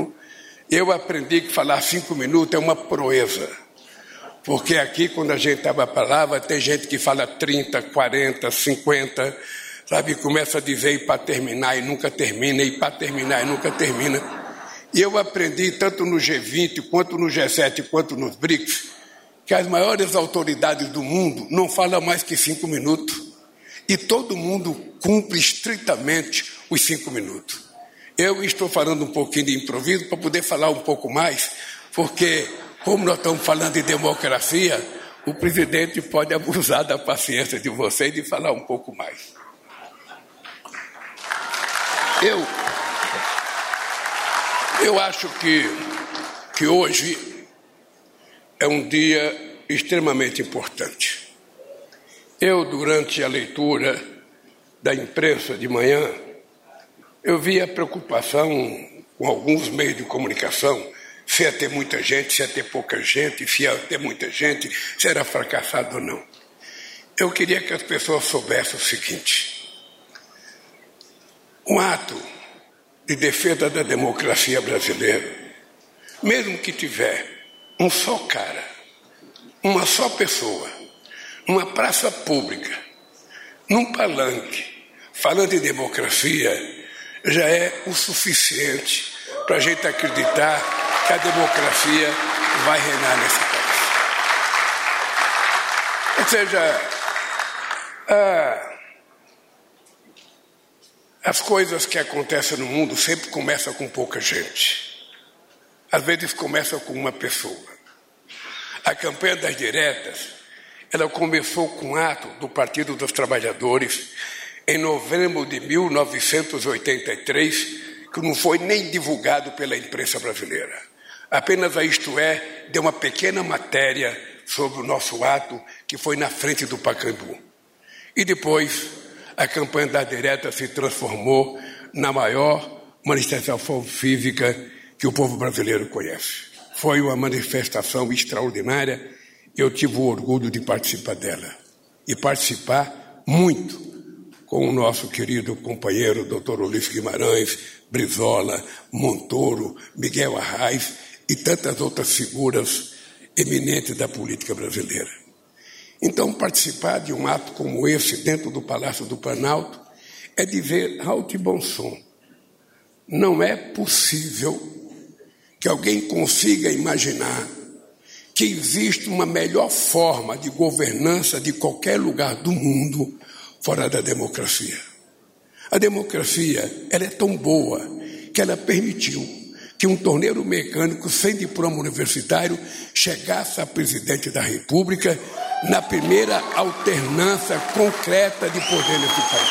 eu aprendi que falar 5 minutos é uma proeza. Porque aqui, quando a gente abre a palavra, tem gente que fala 30, 40, 50, começa a dizer e para terminar e nunca termina, e para terminar e nunca termina. E eu aprendi, tanto no G20, quanto no G7, quanto nos BRICS, que as maiores autoridades do mundo não falam mais que 5 minutos. E todo mundo cumpre estritamente os 5 minutos. Eu estou falando um pouquinho de improviso para poder falar um pouco mais, porque, como nós estamos falando de democracia, o presidente pode abusar da paciência de vocês e falar um pouco mais. Eu acho que hoje é um dia extremamente importante. Eu, durante a leitura da imprensa de manhã, eu vi a preocupação com alguns meios de comunicação, se ia ter muita gente, se ia ter pouca gente, se ia ter muita gente, se era fracassado ou não. Eu queria que as pessoas soubessem o seguinte: Um ato de defesa da democracia brasileira, mesmo que tiver um só cara, uma só pessoa, numa praça pública, num palanque, falando em democracia, já é o suficiente para a gente acreditar que a democracia vai reinar nesse país. Ou seja, as coisas que acontecem no mundo sempre começam com pouca gente. Às vezes começam com uma pessoa. A campanha das diretas, ela começou com um ato do Partido dos Trabalhadores em novembro de 1983, que não foi nem divulgado pela imprensa brasileira. Apenas a Isto É deu uma pequena matéria sobre o nosso ato, que foi na frente do Pacaembu. E depois, a campanha da direta se transformou na maior manifestação física que o povo brasileiro conhece. Foi uma manifestação extraordinária e eu tive o orgulho de participar dela. E participar muito com o nosso querido companheiro Dr. Ulisses Guimarães, Brizola, Montoro, Miguel Arraes e tantas outras figuras eminentes da política brasileira. Então, participar de um ato como esse dentro do Palácio do Planalto é dizer alto e bom som. Não é possível que alguém consiga imaginar que existe uma melhor forma de governança de qualquer lugar do mundo fora da democracia. A democracia, ela é tão boa que ela permitiu que um torneiro mecânico sem diploma universitário chegasse a presidente da República na primeira alternância concreta de poder nesse país.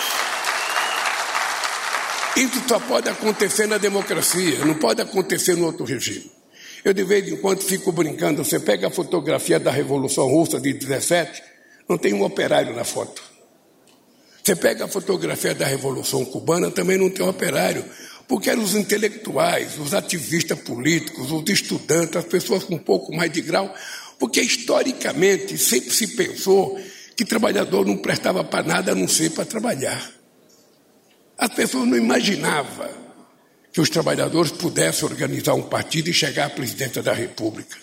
Isso só pode acontecer na democracia, não pode acontecer no outro regime. Eu, de vez em quando, fico brincando, você pega a fotografia da Revolução Russa de 17, não tem um operário na foto. Você pega a fotografia da Revolução Cubana, também não tem um operário, porque eram os intelectuais, os ativistas políticos, os estudantes, as pessoas com um pouco mais de grau, porque historicamente sempre se pensou que trabalhador não prestava para nada a não ser para trabalhar. As pessoas não imaginavam que os trabalhadores pudessem organizar um partido e chegar à presidência da República.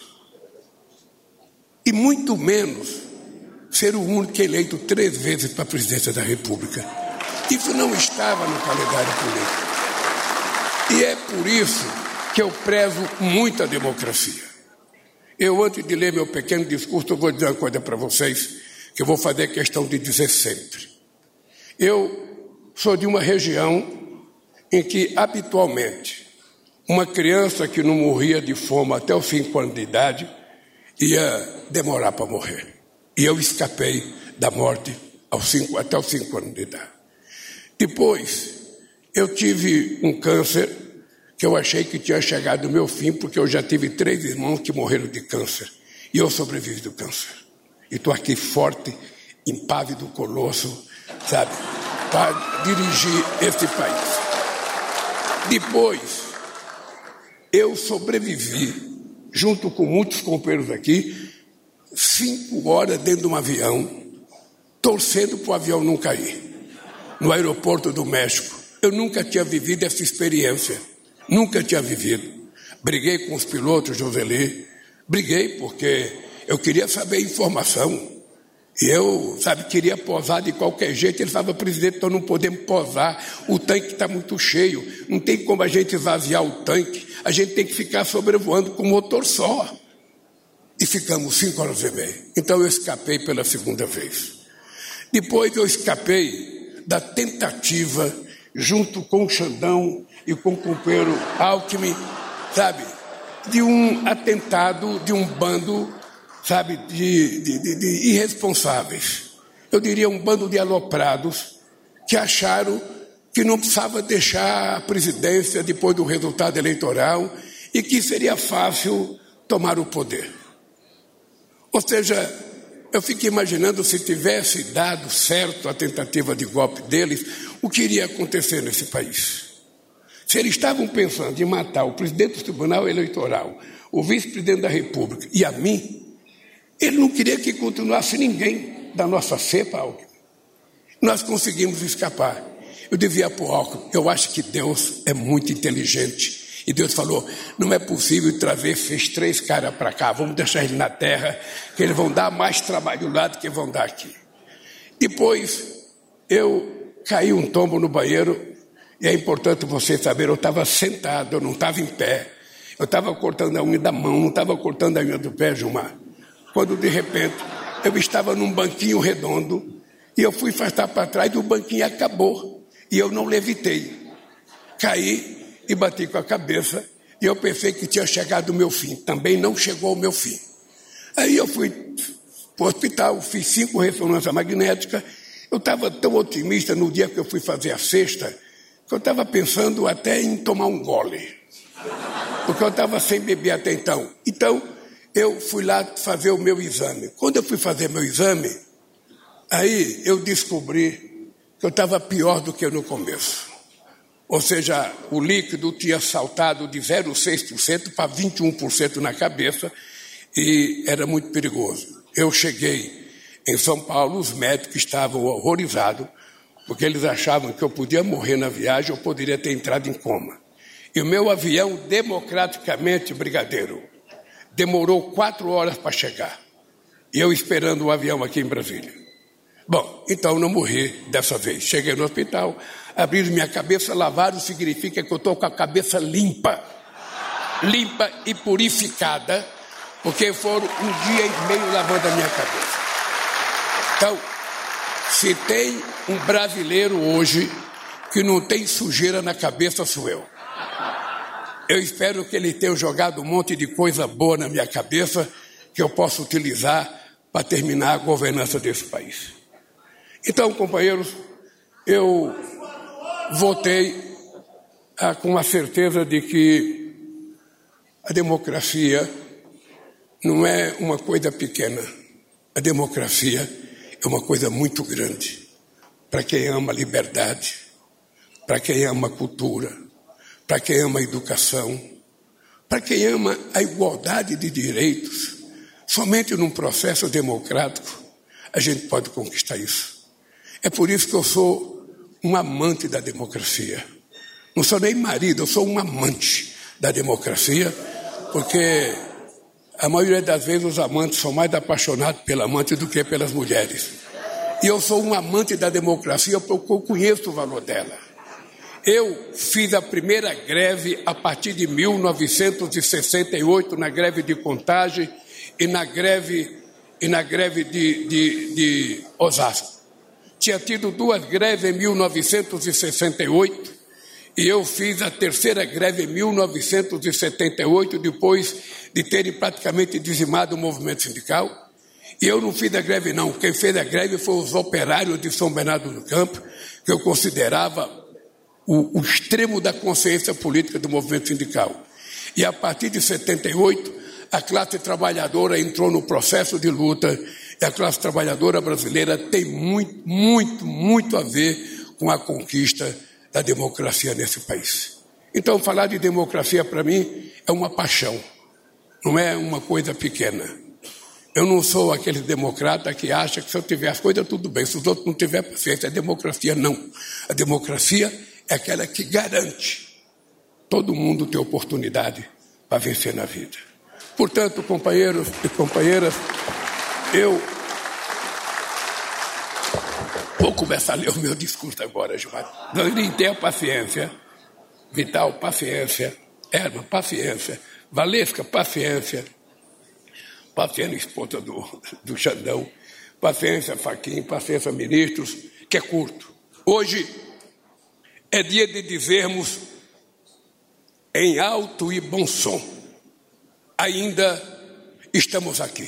E muito menos ser o único eleito 3 vezes para a presidência da República. Isso não estava no calendário político. E é por isso que eu prezo muito a democracia. Eu, antes de ler meu pequeno discurso, eu vou dizer uma coisa para vocês, que eu vou fazer questão de dizer sempre. Eu sou de uma região em que, habitualmente, uma criança que não morria de fome até os 5 anos de idade ia demorar para morrer. E eu escapei da morte até os 5 anos de idade. Depois, eu tive um câncer que eu achei que tinha chegado ao meu fim, porque eu já tive 3 irmãos que morreram de câncer. E eu sobrevivi do câncer. E estou aqui forte, impávido, colosso, sabe, para dirigir este país. Depois, eu sobrevivi, junto com muitos companheiros aqui, 5 horas dentro de um avião, torcendo para o avião não cair, no aeroporto do México. Eu nunca tinha vivido essa experiência, nunca tinha vivido. Briguei com os pilotos, Joseli, briguei porque eu queria saber a informação. E eu, queria posar de qualquer jeito. Ele falava, presidente, então não podemos posar, o tanque está muito cheio, não tem como a gente esvaziar o tanque, a gente tem que ficar sobrevoando com o motor só. E ficamos 5 horas e meia. Então eu escapei pela 2ª vez. Depois eu escapei da tentativa, junto com o Xandão e com o companheiro Alckmin, de um atentado, de um bando, de irresponsáveis. Eu diria um bando de aloprados que acharam que não precisava deixar a presidência depois do resultado eleitoral e que seria fácil tomar o poder. Ou seja, eu fico imaginando se tivesse dado certo a tentativa de golpe deles, o que iria acontecer nesse país. Se eles estavam pensando em matar o presidente do Tribunal Eleitoral, o vice-presidente da República e a mim, ele não queria que continuasse ninguém da nossa cepa, Alckmin. Nós conseguimos escapar. Eu dizia para o Alckmin, eu acho que Deus é muito inteligente. E Deus falou, não é possível trazer esses 3 caras para cá, vamos deixar eles na terra, que eles vão dar mais trabalho lá do que vão dar aqui. Depois, eu caí um tombo no banheiro, e é importante você saber, eu estava sentado, eu não estava em pé. Eu estava cortando a unha da mão, não estava cortando a unha do pé, Gilmar. Quando, de repente, eu estava num banquinho redondo, e eu fui afastar para trás e o banquinho acabou. E eu não levitei. Caí e bati com a cabeça, e eu pensei que tinha chegado o meu fim. Também não chegou o meu fim. Aí eu fui para o hospital, fiz 5 ressonâncias magnéticas. Eu estava tão otimista no dia que eu fui fazer a sexta, que eu estava pensando até em tomar um gole. Porque eu estava sem beber até então. Então, eu fui lá fazer o meu exame. Quando eu fui fazer meu exame, aí eu descobri que eu estava pior do que no começo. Ou seja, o líquido tinha saltado de 0,6% para 21% na cabeça e era muito perigoso. Eu cheguei em São Paulo, os médicos estavam horrorizados, porque eles achavam que eu podia morrer na viagem ou poderia ter entrado em coma. E o meu avião, democraticamente, brigadeiro, demorou 4 horas para chegar. E eu esperando o avião aqui em Brasília. Bom, então não morri dessa vez. Cheguei no hospital, abriram minha cabeça, lavaram, significa que eu estou com a cabeça limpa. Limpa e purificada, porque foram 1 dia e meio lavando a minha cabeça. Então, se tem um brasileiro hoje que não tem sujeira na cabeça, sou eu. Eu espero que ele tenha jogado um monte de coisa boa na minha cabeça que eu possa utilizar para terminar a governança desse país. Então, companheiros, eu votei com a certeza de que a democracia não é uma coisa pequena. A democracia é uma coisa muito grande para quem ama a liberdade, para quem ama a cultura, para quem ama a educação, para quem ama a igualdade de direitos. Somente num processo democrático a gente pode conquistar isso. É por isso que eu sou um amante da democracia. Não sou nem marido, eu sou um amante da democracia, porque a maioria das vezes os amantes são mais apaixonados pela amante do que pelas mulheres. E eu sou um amante da democracia porque eu conheço o valor dela. Eu fiz a primeira greve a partir de 1968, na greve de Contagem e na greve de Osasco. Tinha tido 2 greves em 1968 e eu fiz a terceira greve em 1978, depois de terem praticamente dizimado o movimento sindical. E eu não fiz a greve não, quem fez a greve foi os operários de São Bernardo do Campo, que eu considerava o extremo da consciência política do movimento sindical. E a partir de 78, a classe trabalhadora entrou no processo de luta, e a classe trabalhadora brasileira tem muito a ver com a conquista da democracia nesse país. Então, falar de democracia, para mim, é uma paixão, não é uma coisa pequena. Eu não sou aquele democrata que acha que se eu tiver as coisas, tudo bem, se os outros não tiverem paciência, a democracia não. A democracia é aquela que garante todo mundo ter oportunidade para vencer na vida. Portanto, companheiros e companheiras, eu vou começar a ler o meu discurso agora, Gilmar. Vandim, tenha paciência. Vital, paciência. Erma, paciência. Valesca, paciência. Paciência, esposa do Xandão. Paciência, Fachin, paciência, ministros, que é curto. Hoje é dia de dizermos em alto e bom som: ainda estamos aqui.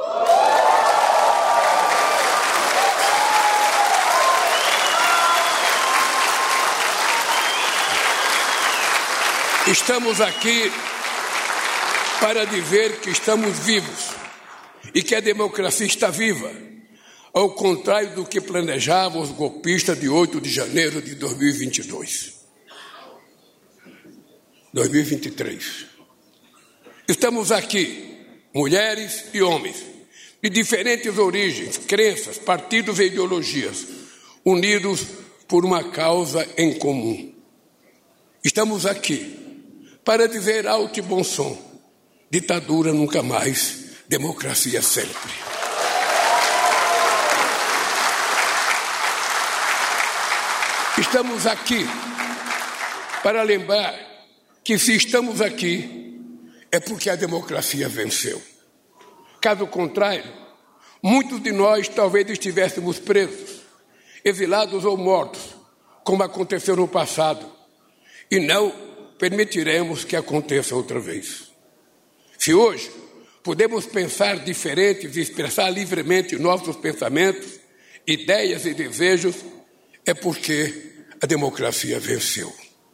Estamos aqui para dizer que estamos vivos e que a democracia está viva, ao contrário do que planejavam os golpistas de 8 de janeiro de 2022. 2023. Estamos aqui, mulheres e homens, de diferentes origens, crenças, partidos e ideologias, unidos por uma causa em comum. Estamos aqui para dizer alto e bom som: ditadura nunca mais, democracia sempre. Estamos aqui para lembrar que, se estamos aqui, é porque a democracia venceu. Caso contrário, muitos de nós talvez estivéssemos presos, exilados ou mortos, como aconteceu no passado, e não permitiremos que aconteça outra vez. Se hoje podemos pensar diferentes e expressar livremente nossos pensamentos, ideias e desejos, é porque a democracia venceu.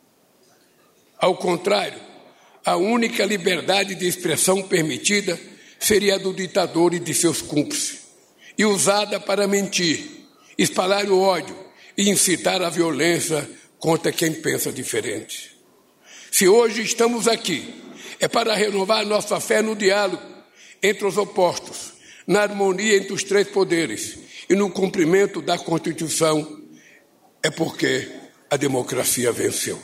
Ao contrário, a única liberdade de expressão permitida seria a do ditador e de seus cúmplices, e usada para mentir, espalhar o ódio e incitar a violência contra quem pensa diferente. Se hoje estamos aqui, é para renovar nossa fé no diálogo entre os opostos, na harmonia entre os três poderes e no cumprimento da Constituição, é porque a democracia venceu.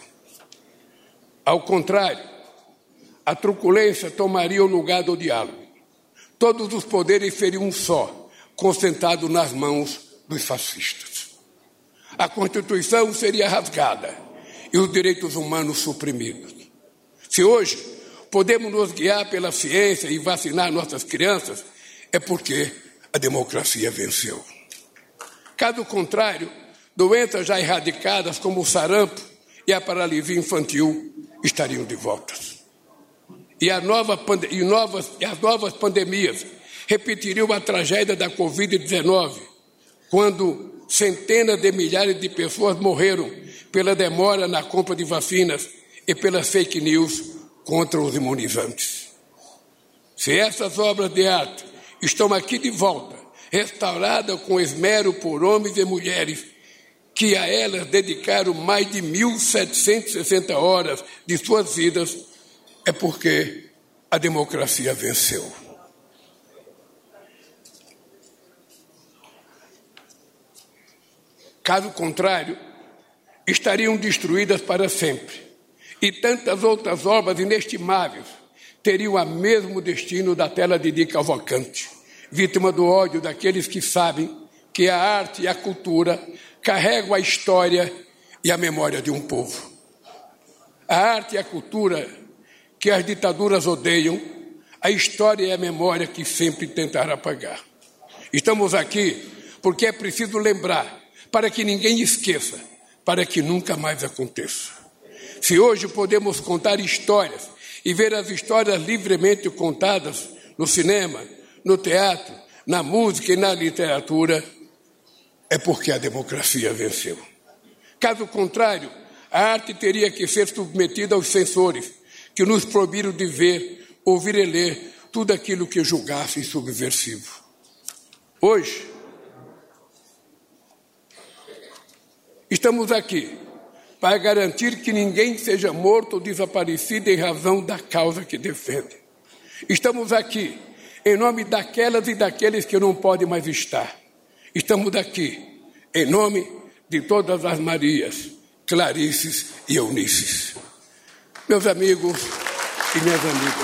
Ao contrário, a truculência tomaria o lugar do diálogo. Todos os poderes seriam um só, concentrado nas mãos dos fascistas. A Constituição seria rasgada e os direitos humanos suprimidos. Se hoje podemos nos guiar pela ciência e vacinar nossas crianças, é porque a democracia venceu. Caso contrário, doenças já erradicadas como o sarampo e a paralisia infantil estariam de volta. E as novas pandemias repetiriam a tragédia da Covid-19, quando centenas de milhares de pessoas morreram pela demora na compra de vacinas e pelas fake news contra os imunizantes. Se essas obras de arte estão aqui de volta, restauradas com esmero por homens e mulheres que a elas dedicaram mais de 1.760 horas de suas vidas, é porque a democracia venceu. Caso contrário, estariam destruídas para sempre, e tantas outras obras inestimáveis teriam o mesmo destino da tela de Di Cavalcanti, vítima do ódio daqueles que sabem que a arte e a cultura carregam a história e a memória de um povo. A arte e a cultura que as ditaduras odeiam, a história e a memória que sempre tentaram apagar. Estamos aqui porque é preciso lembrar, para que ninguém esqueça, para que nunca mais aconteça. Se hoje podemos contar histórias e ver as histórias livremente contadas no cinema, no teatro, na música e na literatura, é porque a democracia venceu. Caso contrário, a arte teria que ser submetida aos censores, que nos proibiram de ver, ouvir e ler tudo aquilo que julgassem subversivo. Hoje, estamos aqui para garantir que ninguém seja morto ou desaparecido em razão da causa que defende. Estamos aqui em nome daquelas e daqueles que não podem mais estar. Estamos aqui em nome de todas as Marias, Clarices e Eunices. Meus amigos e minhas amigas,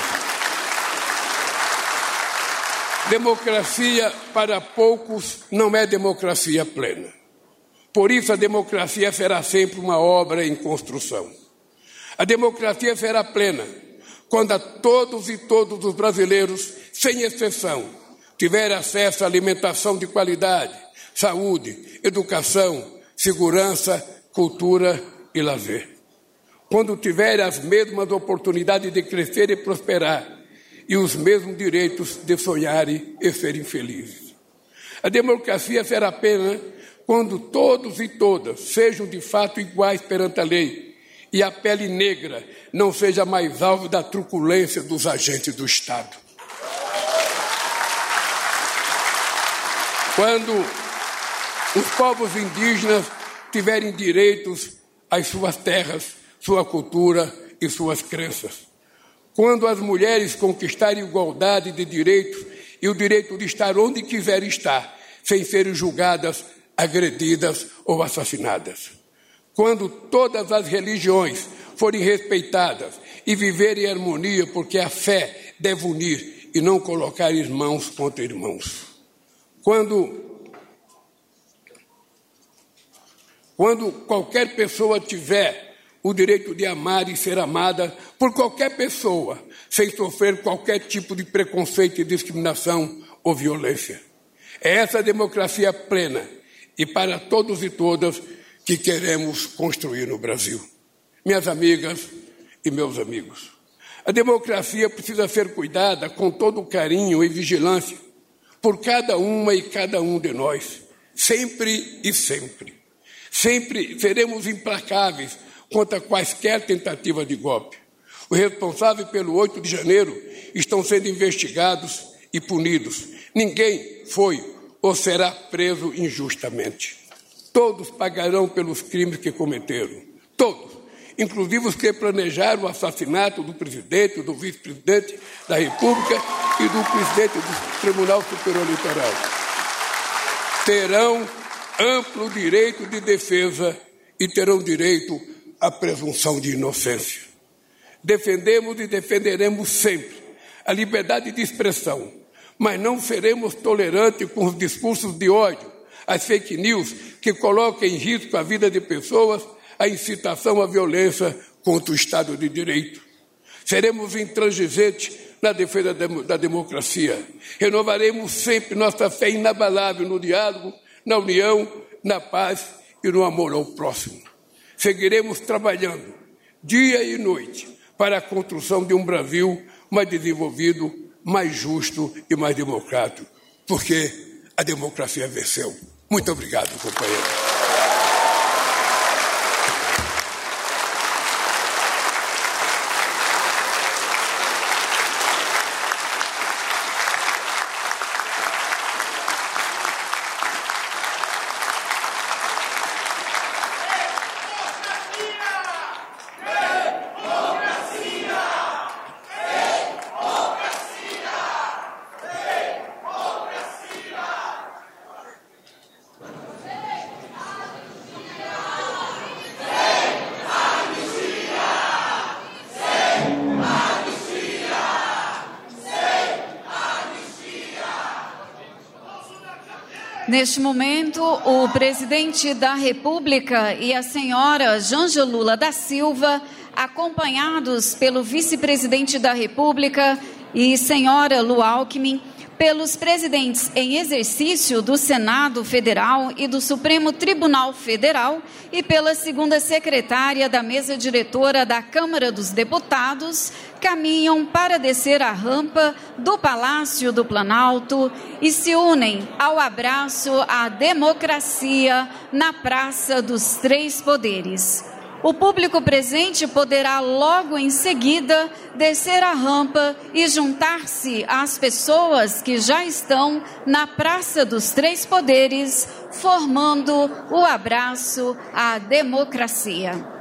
democracia para poucos não é democracia plena. Por isso a democracia será sempre uma obra em construção. A democracia será plena quando a todos e todos os brasileiros, sem exceção, tiverem acesso à alimentação de qualidade, saúde, educação, segurança, cultura e lazer. Quando tiverem as mesmas oportunidades de crescer e prosperar e os mesmos direitos de sonharem e serem felizes. A democracia será plena quando todos e todas sejam de fato iguais perante a lei e a pele negra não seja mais alvo da truculência dos agentes do Estado. Quando os povos indígenas tiverem direitos às suas terras, sua cultura e suas crenças. Quando as mulheres conquistarem igualdade de direitos e o direito de estar onde quiserem estar, sem serem julgadas agredidas ou assassinadas. Quando todas as religiões forem respeitadas e viverem em harmonia, porque a fé deve unir e não colocar irmãos contra irmãos. Quando qualquer pessoa tiver o direito de amar e ser amada por qualquer pessoa, sem sofrer qualquer tipo de preconceito e discriminação ou violência. É essa democracia plena e para todos e todas que queremos construir no Brasil. Minhas amigas e meus amigos, a democracia precisa ser cuidada com todo o carinho e vigilância por cada uma e cada um de nós, sempre e sempre. Sempre seremos implacáveis contra quaisquer tentativa de golpe. Os responsáveis pelo 8 de janeiro estão sendo investigados e punidos. Ninguém foi ou será preso injustamente. Todos pagarão pelos crimes que cometeram. Todos. Inclusive os que planejaram o assassinato do presidente, do vice-presidente da República e do presidente do Tribunal Superior Eleitoral. Terão amplo direito de defesa e terão direito à presunção de inocência. Defendemos e defenderemos sempre a liberdade de expressão, mas não seremos tolerantes com os discursos de ódio, as fake news que colocam em risco a vida de pessoas, a incitação à violência contra o Estado de Direito. Seremos intransigentes na defesa da democracia. Renovaremos sempre nossa fé inabalável no diálogo, na união, na paz e no amor ao próximo. Seguiremos trabalhando dia e noite para a construção de um Brasil mais desenvolvido, mais justo e mais democrático, porque a democracia venceu. Muito obrigado, companheiro. Neste momento, o presidente da República e a senhora Janja Lula da Silva, acompanhados pelo vice-presidente da República e senhora Lu Alckmin, pelos presidentes em exercício do Senado Federal e do Supremo Tribunal Federal e pela segunda secretária da mesa diretora da Câmara dos Deputados, caminham para descer a rampa do Palácio do Planalto e se unem ao abraço à democracia na Praça dos Três Poderes. O público presente poderá logo em seguida descer a rampa e juntar-se às pessoas que já estão na Praça dos Três Poderes, formando o abraço à democracia.